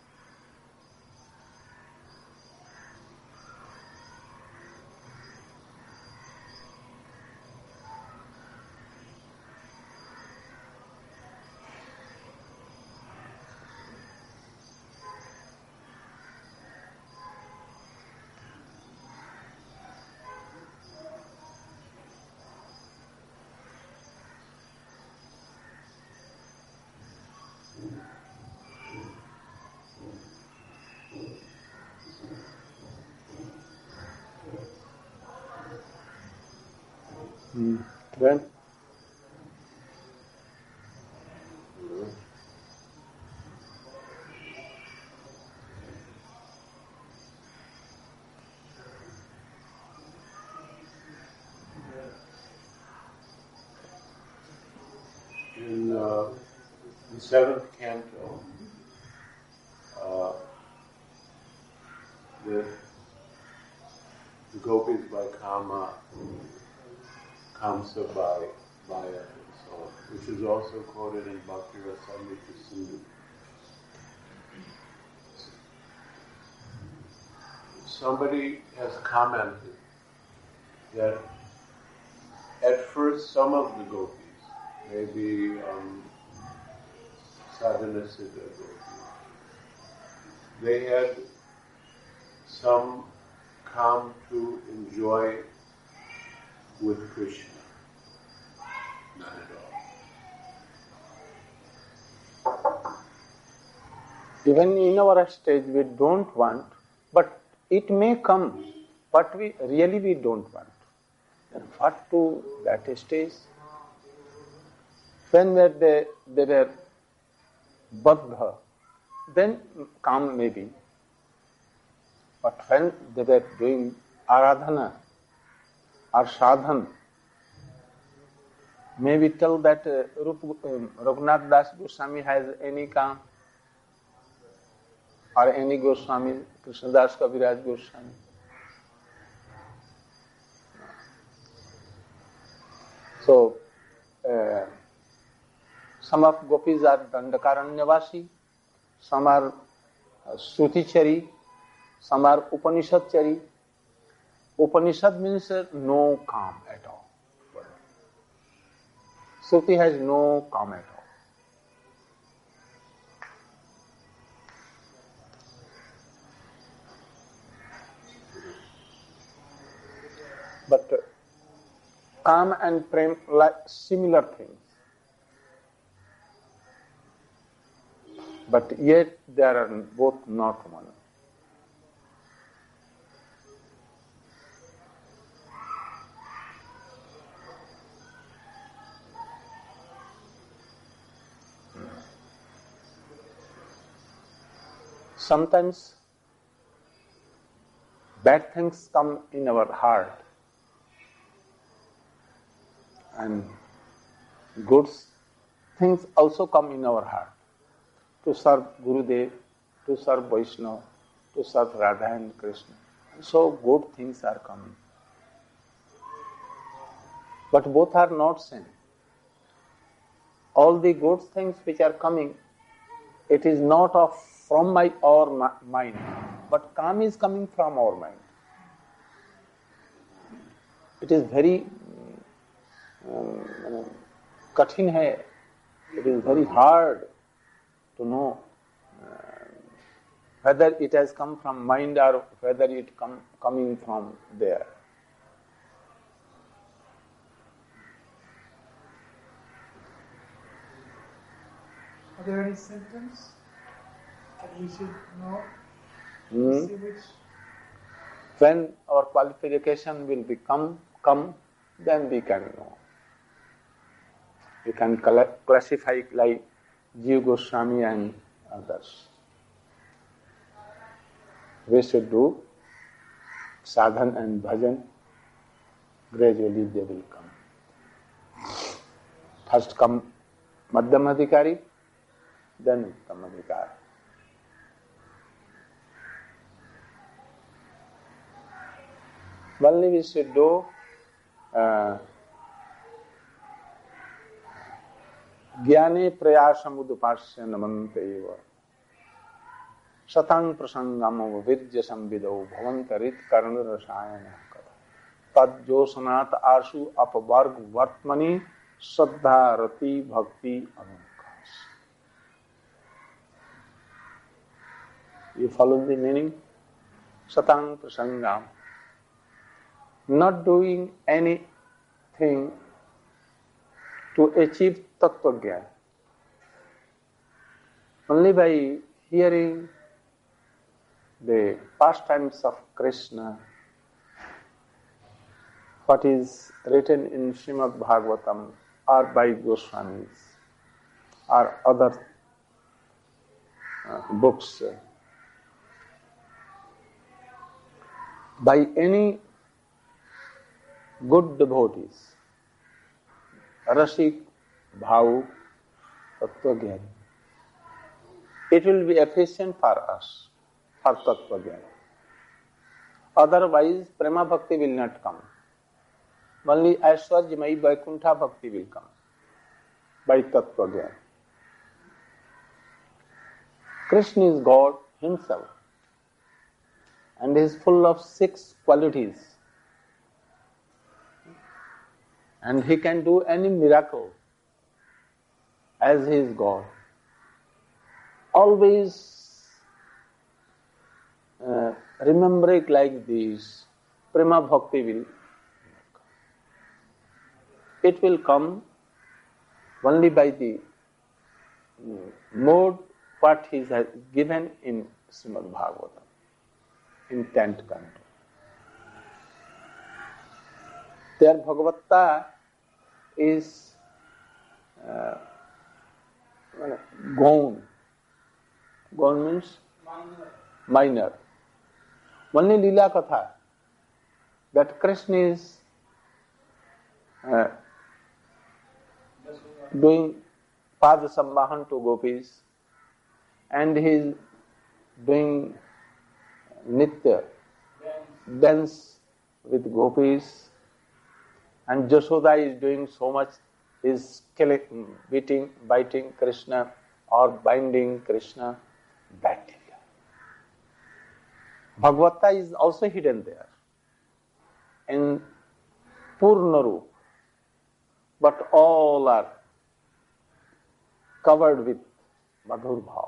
Then in the seventh canto, the gopis by Kama, Kamsa by Maya, and so on, which is also quoted in Bhakti Rasamrita Sindhu. Somebody has commented that at first some of the gopis, maybe Sadhana Siddha gopis, they had some come to enjoy with Krishna. Not at all. even in our stage we don't want, but it may come, but we don't want. Then what to that stage? When they were baddha, then calm maybe. But when they were doing aradhana or sadhana, maybe tell that Raghunath Das Goswami has any calm, or any Goswami, Krishnadas Kaviraj Goswami. So, some of gopis are Dandakaranyavasi, some are Srutichari, some are Upanishadchari. Upanishad means no calm at all. Shruti has no calm at all. But calm and prem like similar things. But yet they are both not one. Sometimes bad things come in our heart and good things also come in our heart to serve Gurudev, to serve Vaishnava, to serve Radha and Krishna. So good things are coming. But both are not same. All the good things which are coming, it is not from our mind, but calm is coming from our mind. It is very kathin hai. It is very hard to know whether it has come from mind or whether it coming from there. Are there any symptoms that we should know? See which? When our qualification will come, then we can know. We can classify like Jiva Goswami and others. We should do sadhan and bhajan. Gradually they will come. First come Madhyam Adhikari, then Uttam Adhikari. Only we should do ज्ञाने प्रयासमुदुपास्य नमन्ते एव शतांग प्रसंगम विद्य संविदौ भवन्तरित कर्ण रसायन तज्जोसनात आशु अपवर्ग वर्तमनि श्रद्धा रति भक्ति Anukash. You follow the meaning? Satang prasangam. Not doing anything to achieve tattva jnana. Only by hearing the pastimes of Krishna, what is written in Srimad Bhagavatam or by Goswamis or other books, by any good devotees, Rasik, Bhav, Tattva Jnana, it will be efficient for us, for Tattva Jnana. Otherwise, Prema Bhakti will not come. Only Aishwarjamai Vaikuntha Bhakti will come by Tattva Jnana. Krishna is God himself and is full of 6 qualities. And he can do any miracle as he is God. Always remember it like this, Prema Bhakti will come. It will come only by the mode what he has given in Srimad Bhagavatam, in 10th canto. Their Bhagavata is Gaun. Gaun means minor. Only Leela Katha, that Krishna is doing Pada Sambahan to gopis and he is doing Nitya dance with gopis. And Jashoda is doing so much, is killing, beating, biting Krishna or binding Krishna. That Bhagavata is also hidden there in Purna Roop, but all are covered with Madhur Bhav.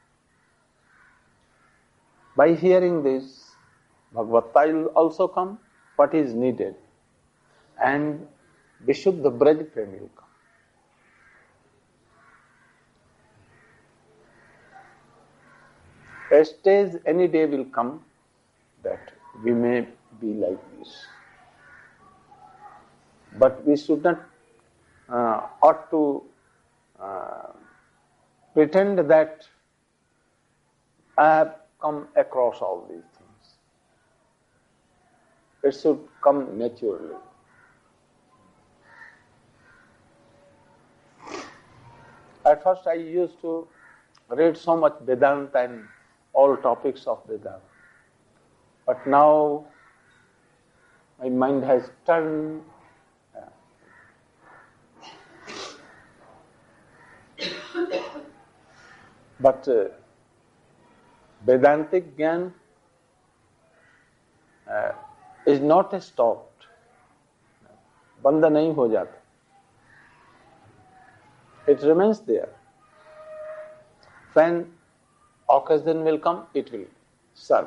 By hearing this, Bhagavata will also come, what is needed. And Vishuddha Braj Prem will come. A stage any day will come that we may be like this. But we should not ought to pretend that I have come across all these things. It should come naturally. At first I used to read so much Vedanta and all topics of Vedanta. But now my mind has turned. But Vedantic Gyan is not stopped. बंद नहीं हो जाता. It remains there. When occasion will come, it will serve.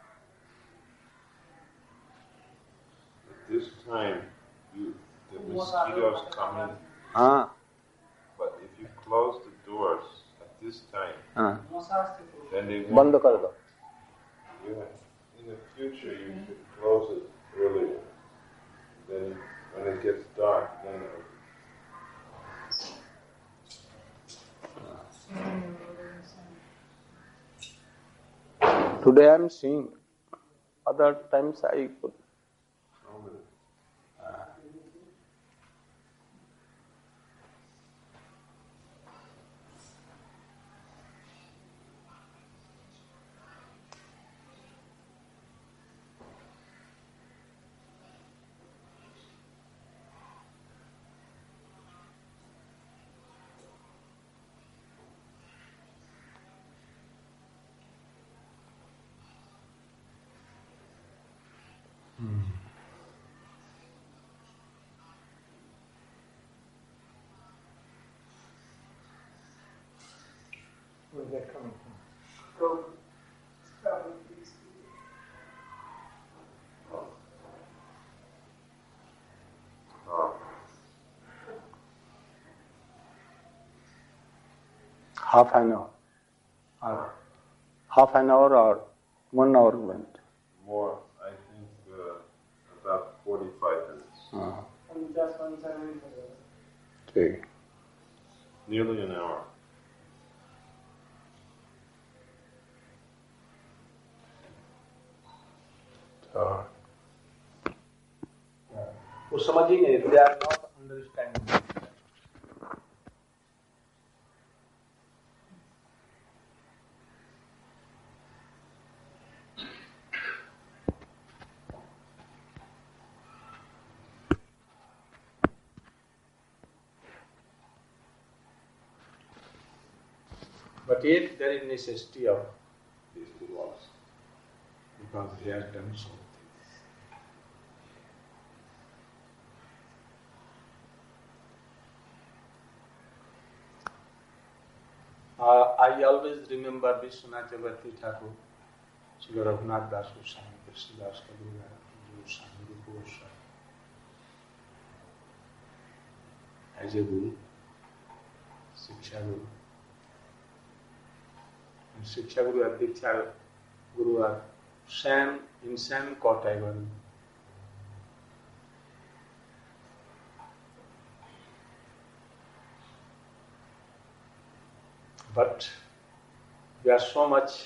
At this time, the mosquitoes come in. But if you close the doors at this time, then they won't. बंद कर दो. In the future, you should close it earlier. Then, when it gets dark, then Today I am seeing. Other times I could. Where is that coming from? Half an hour. Half an hour or 1 hour went. more, I think, about 45 minutes. Okay. Nearly an hour. वो समझ ही नहीं. They are not understanding. But yet there is necessity of these two laws because he has done so. I always remember Vishwanath Chakravarti Thakur, Sri Raghunath Das Goswami, Krishna Das Kaviraj, Goswami, Rupa Goswami, as a guru, Shiksha Guru. And Shiksha Guru and Diksha Guru are in same category. But we are so much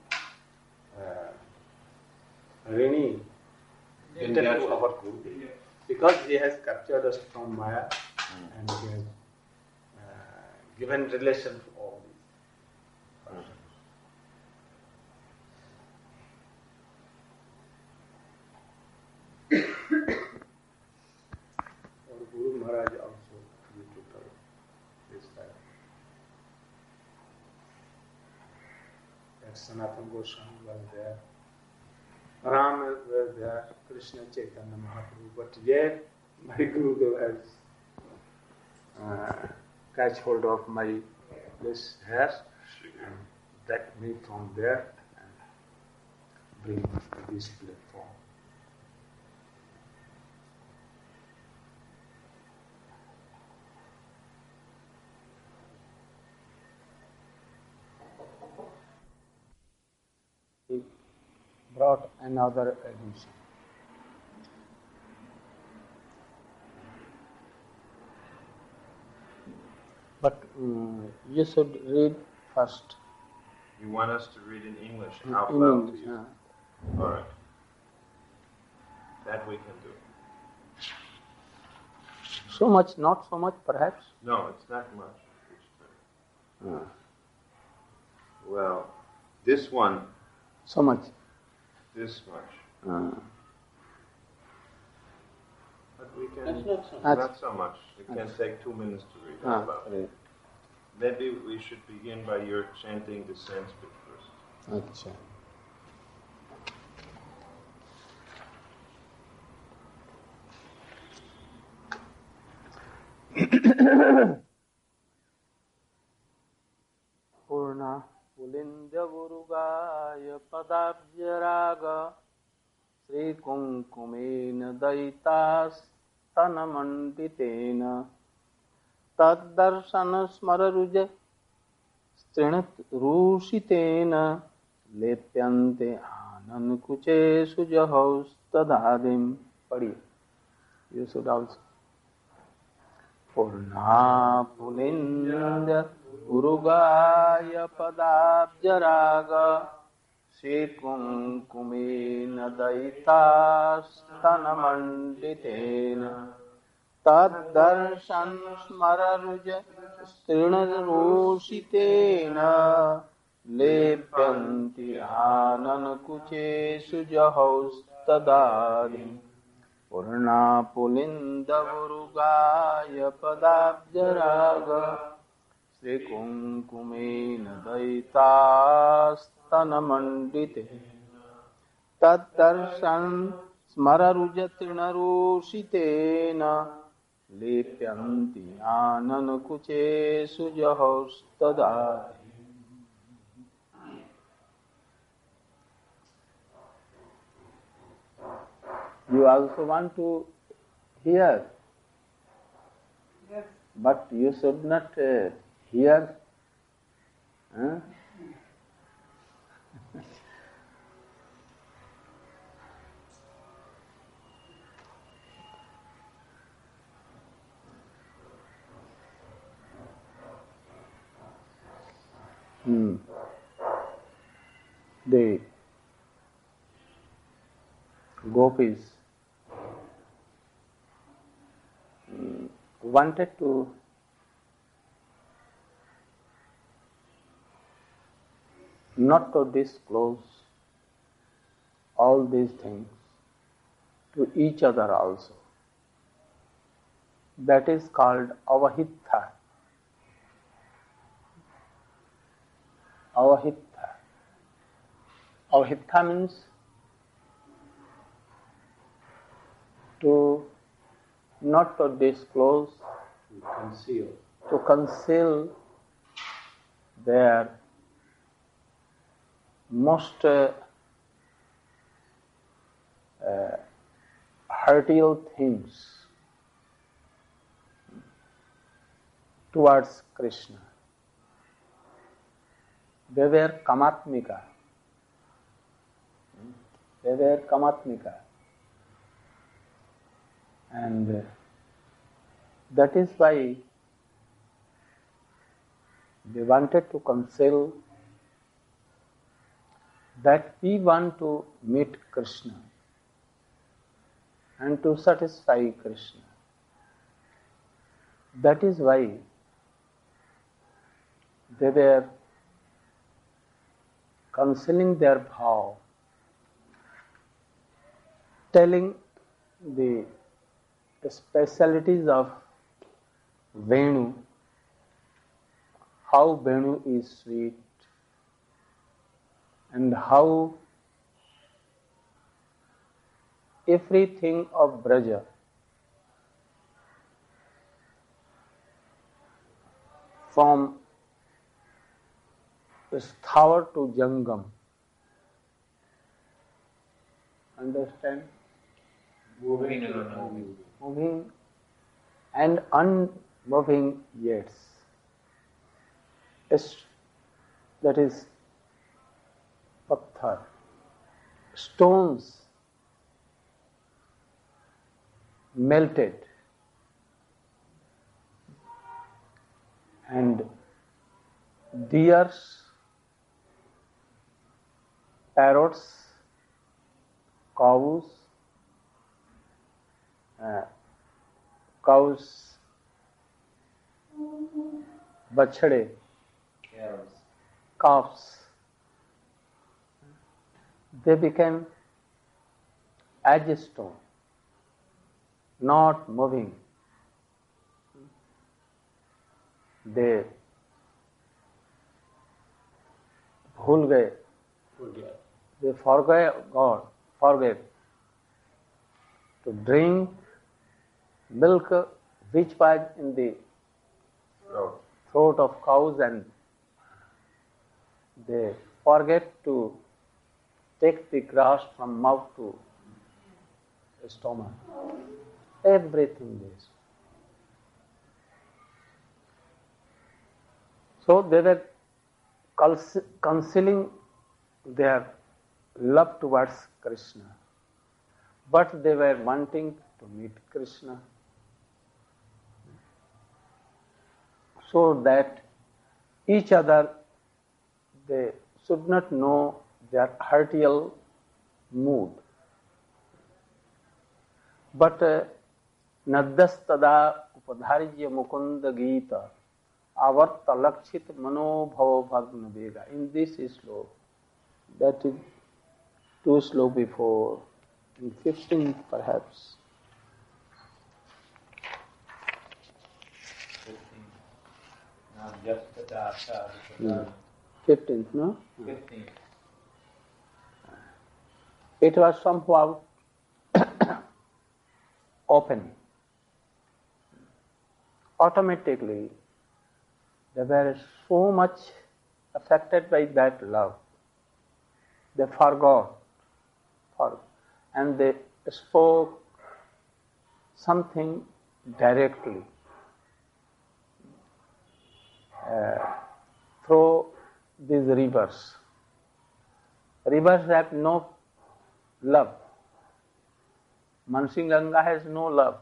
rini into our Guru because he has captured us from Maya and he has given relation to all these. Our Guru Maharaj also took this time. Sanatana Goswami was there, Ram was there, Krishna Chaitanya Mahaprabhu, but yet my Gurudev has catch hold of my this hair and take me from there and bring me to this platform. Brought another addition. But you should read first. You want us to read in English out In loud English, to you? All right. That we can do. So much, not so much, perhaps. No, it's not much each time. Well, this one, So much. this much. But we can not so much. It can take 2 minutes to read out loud. Maybe we should begin by your chanting the Sanskrit first. अच्छा. पूर्णा पुलिंद गुरुगाय पदाब्जराग श्री कुंकुमेन दयितास्तनमण्डितेन तद्दर्शन स्मररुज स्तृणरूषितेन लेप्यन्ते आननकुचे सुजहौस्तदादिं. पढ़िए. You should also. Purna पुलिंद गुरुगाय पदाब्जराग श्रीकुंकुमेन दयितास्तनमण्डितेन तद्दर्शन स्मररुज स्तृणरूषितेन लेप्यन्ति आननकुचेषु जहौस्तदादिं. Purna पुलिंद गुरुगाय पदाब्जराग श्रीकुंकुमेन दयितास्तनमण्डितेन तद्दर्शन स्मररुजतृणरूषितेन लेप्यन्ति आननकुचेषु जहौस्तदादिं. You also want to hear, Yes. but you should not hear. Huh? The gopis wanted to not to disclose all these things to each other also. That is called avahitha. Avahitha. Avahitha means to not to disclose, to conceal their most hurtful things towards Krishna. They were kamatmika. They were kamatmika. And that is why they wanted to conceal that we want to meet Krishna and to satisfy Krishna. That is why they were concealing their bhav, telling the specialities of Venu, how Venu is sweet and how everything of Braja from Sthawar to Jangam. Understand? Moving and unmoving yets. That is patthar, stones melted and deers, parrots, cows, bachade, calves, they became as a stone, not moving. They भूल गए, they forget to drink milk which was in the throat of cows, and they forget to take the grass from mouth to stomach. Everything is. So they were concealing their love towards Krishna, but they were wanting to meet Krishna, so that each other, they should not know their heartial mood. But Naddastada upadharya mukunda gita avarta lakshit manobhava bhagna vega. In this sloka, that is too slow before, in 15 perhaps. 15th, no? 15th. It was somehow open. Automatically, they were so much affected by that love. They forgot, and they spoke something directly through these rivers. Rivers have no love. Mansi Ganga has no love.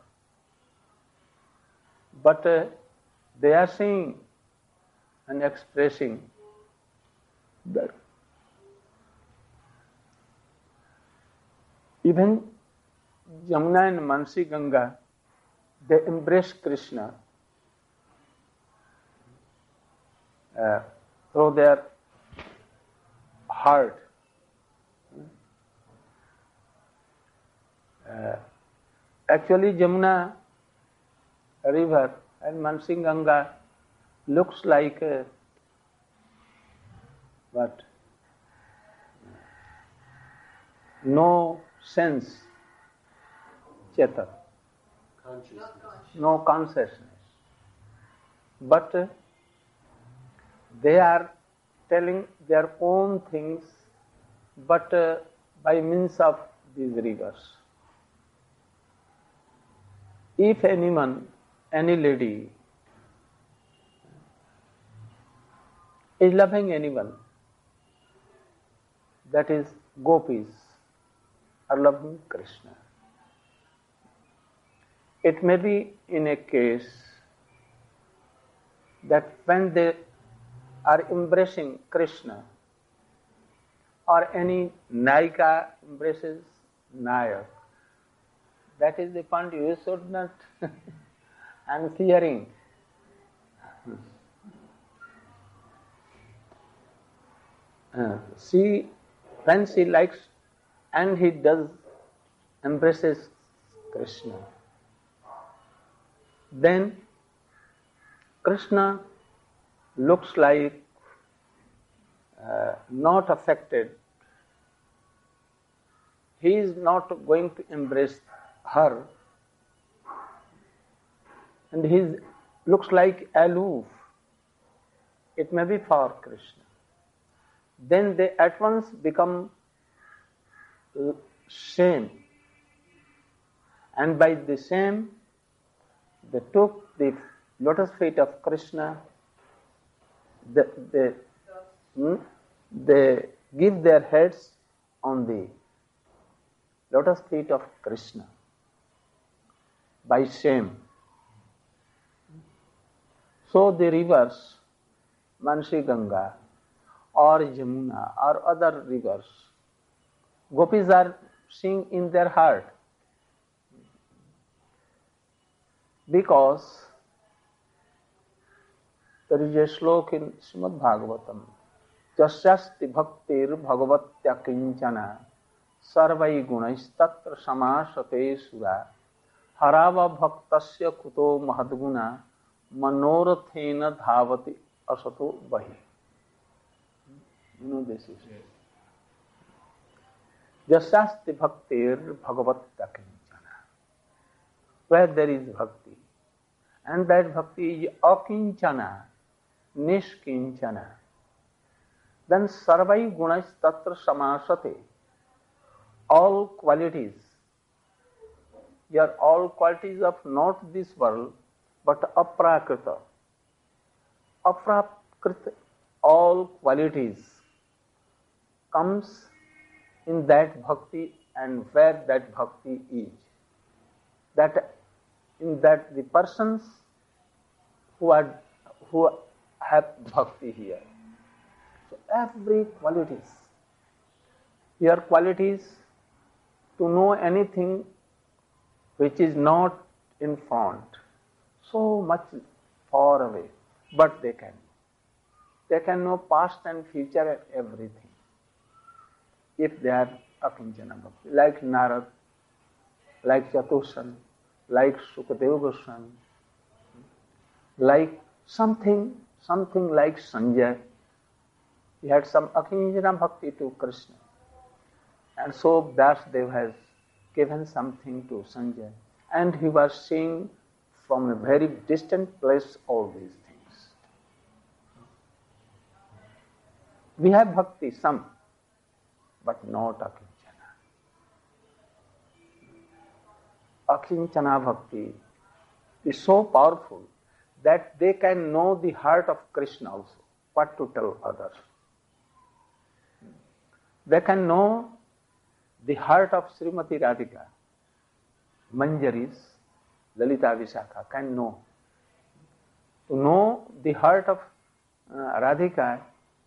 But they are saying and expressing that even Yamuna and Mansi Ganga, they embrace Krishna through their heart. Actually, Jamuna river and Mansi Ganga looks like what? No sense, Cheta. No consciousness. But they are telling their own things, but by means of these rivers. If anyone, any lady is loving anyone, that is gopis are loving Krishna. It may be in a case that when they are embracing Krishna, or any Nayika embraces Nayak, that is the point you should not. I am clearing. When she likes and he does embraces Krishna, then Krishna looks like not affected. He is not going to embrace her, and he looks like aloof. It may be for Krishna. Then they at once become same, and by the same they took the lotus feet of Krishna. They give their heads on the lotus feet of Krishna by shame. So the rivers, Mansi Ganga or Jamuna or other rivers, gopis are seeing in their heart, because there is a sloka in Srimad Bhagavatam, Jasyasti bhaktir bhagavatya kinchana सर्वै गुणैस्तत्र समासते सुरा हराव भक्तस्य कुतो महद्गुणा मनोरथेन धावति असतो बहि. You know this is Jasasti bhaktir bhagavatta kinchana. Where there is bhakti, and that bhakti is akinchana, nishkinchana, then sarvai gunas tatra samasate. All qualities, all qualities of not this world, but aprakrita. Aprakrita, all qualities comes in that bhakti, and where that bhakti is. That in that the persons who have bhakti here. So every qualities, here qualities to know anything which is not in front, so much far away, but they can. They can know past and future and everything, if they are akinchana bhakti, like Narad, like Chatushan, like Sukadeva Goswami, like something like Sanjay. He had some akinchana bhakti to Krishna, and so Vyasdev has given something to Sanjay, and he was seeing from a very distant place all these things. We have bhakti, some, but not akinchana. Akinchana bhakti is so powerful that they can know the heart of Krishna also, what to tell others. They can know the heart of Srimati Radhika, Manjaris, Lalita Vishakha can know. To know the heart of Radhika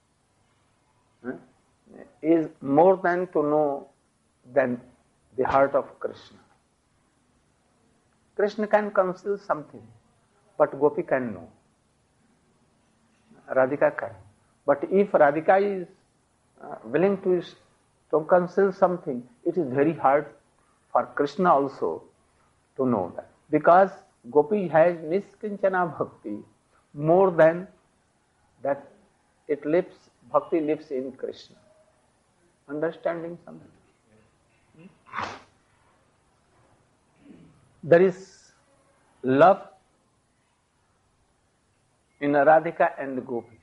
is more than to know than the heart of Krishna. Krishna can conceal something, but Gopi can know. Radhika can. But if Radhika is willing to conceal something, it is very hard for Krishna also to know that. Because Gopi has Nishkinchana bhakti more than that bhakti lives in Krishna. Understanding something? There is love in Radhika and Gopis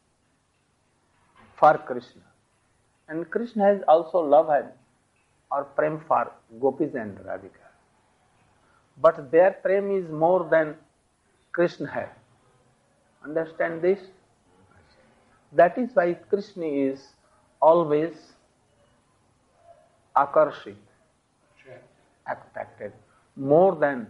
for Krishna. And Krishna has also love or prem for Gopis and Radhika. But their prem is more than Krishna has. Understand this? That is why Krishna is always akarshit, attracted, more than.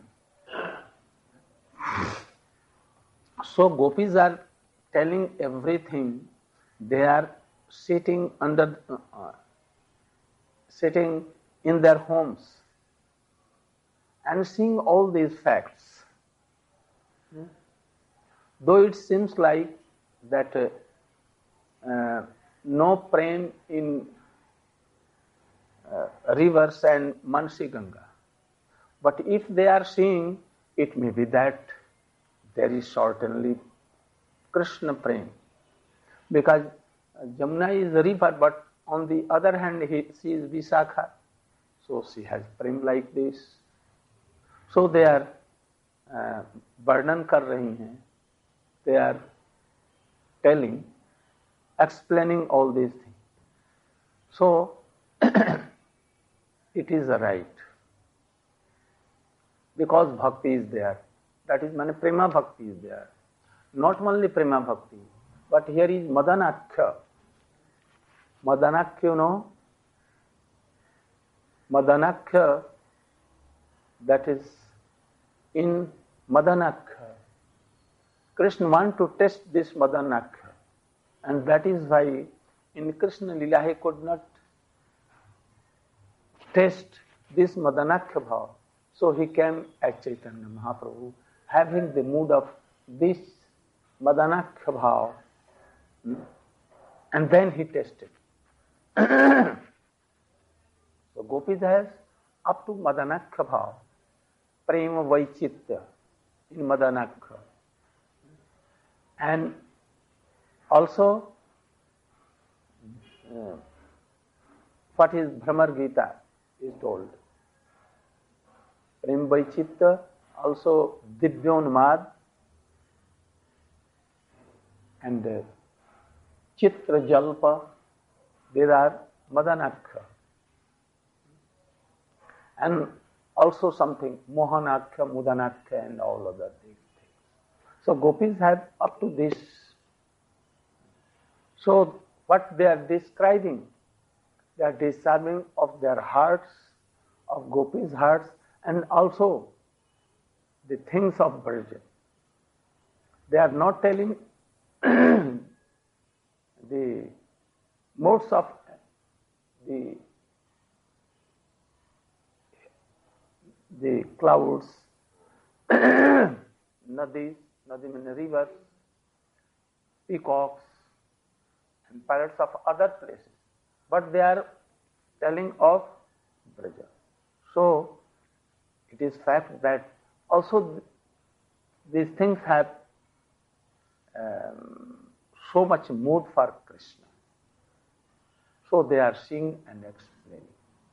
So Gopis are telling everything. They are sitting in their homes and seeing all these facts. Though it seems like that no prem in rivers and Mansi Ganga, but if they are seeing, it may be that there is certainly Krishna prem, because Jamuna is a river, but on the other hand she is Vishakha, so she has prem like this. So they are वर्णन कर रही हैं, they are telling, explaining all these things. So it is right, because bhakti is there. That is, mane prema bhakti is there. Not only prema bhakti, but here is Madanakhya. Madanakhya, you know? Madanakhya, that is in Madanakhya. Krishna wants to test this Madanakhya, and that is why in Krishna Lila he could not test this Madanakhya bhav. So he came at Chaitanya Mahaprabhu, having the mood of this Madanakhya bhav, and then he tested. So So gopis has up to Madanakha bhav, prema vaichitya in Madanakha. And also, what is Bhramar Gita is told. Prem Vaichitya, also Divyonmad, and Chitra Jalpa, there are Madanakha. And also something, Mohanakha, Mudanakha, and all other things. So gopis have up to this. So what they are describing, they are describing of their hearts, of gopis' hearts, and also the things of Braja. They are not telling the modes of the clouds, nadis, nadi means rivers, peacocks, and parrots of other places. But they are telling of Braja. So, it is fact that also these things have so much mood for Krishna. So they are seeing and explaining.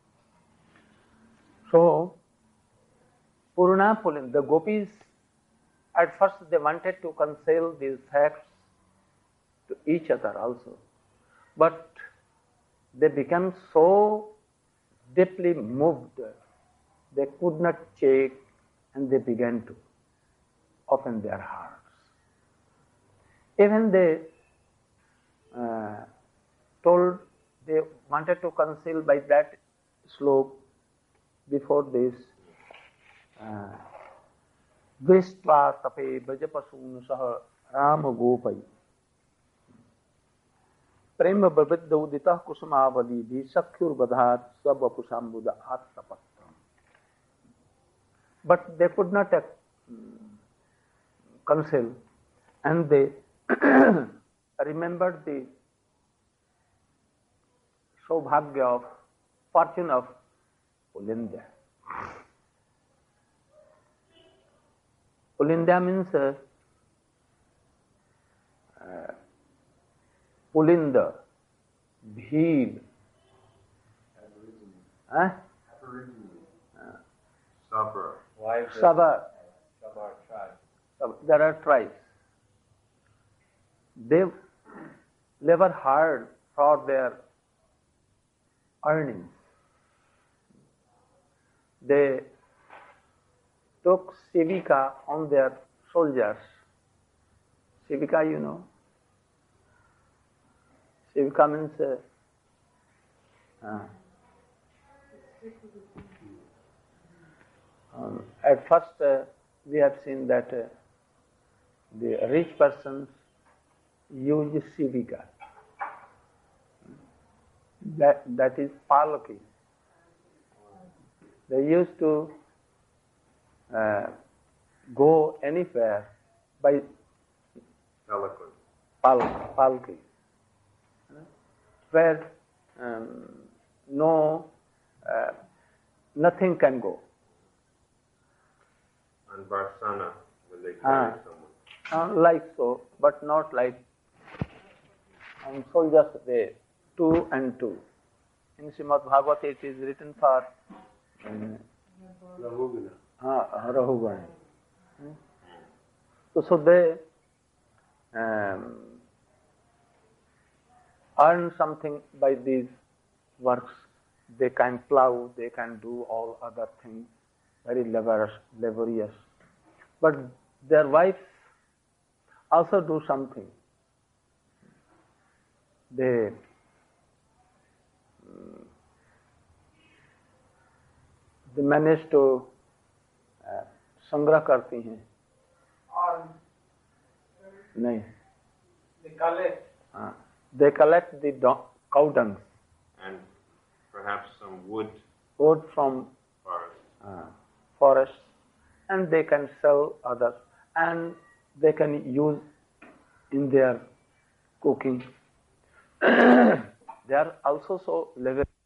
So, Purna Pulinda, the gopis, at first they wanted to conceal these facts to each other also. But they became so deeply moved, they could not check, and they began to open their hearts. Even they told they wanted to conceal by that slope before this. Dvishva tape brajapasun saha rama gopai prema bavidda udita kusumavali bhi sakyur badhat savapusambuddha attapatram. But they could not conceal, and they remembered the Saubhagya of fortune of Pulindya. Pulindya means Pulinda, Bheel. Sabar. There are tribes. They labor hard for their earnings. They took Sevika on their soldiers. Sevika, you know? Sevika means at first we have seen that the rich persons use Sevika. That is palaki. They used to go anywhere by palki, where nothing can go. And Varsana, when they carry someone. Like so, but not like soldiers there, 2 and 2. In Srimad Bhagavata it is written for Rahugana. So they earn something by these works. They can plow, they can do all other things, very laborious. But their wives also do something. They manage to संग्रह करती हैं नहीं they collect the cow dung and perhaps some wood from forest. Forest, and they can sell others, and they can use in their cooking. They are also so level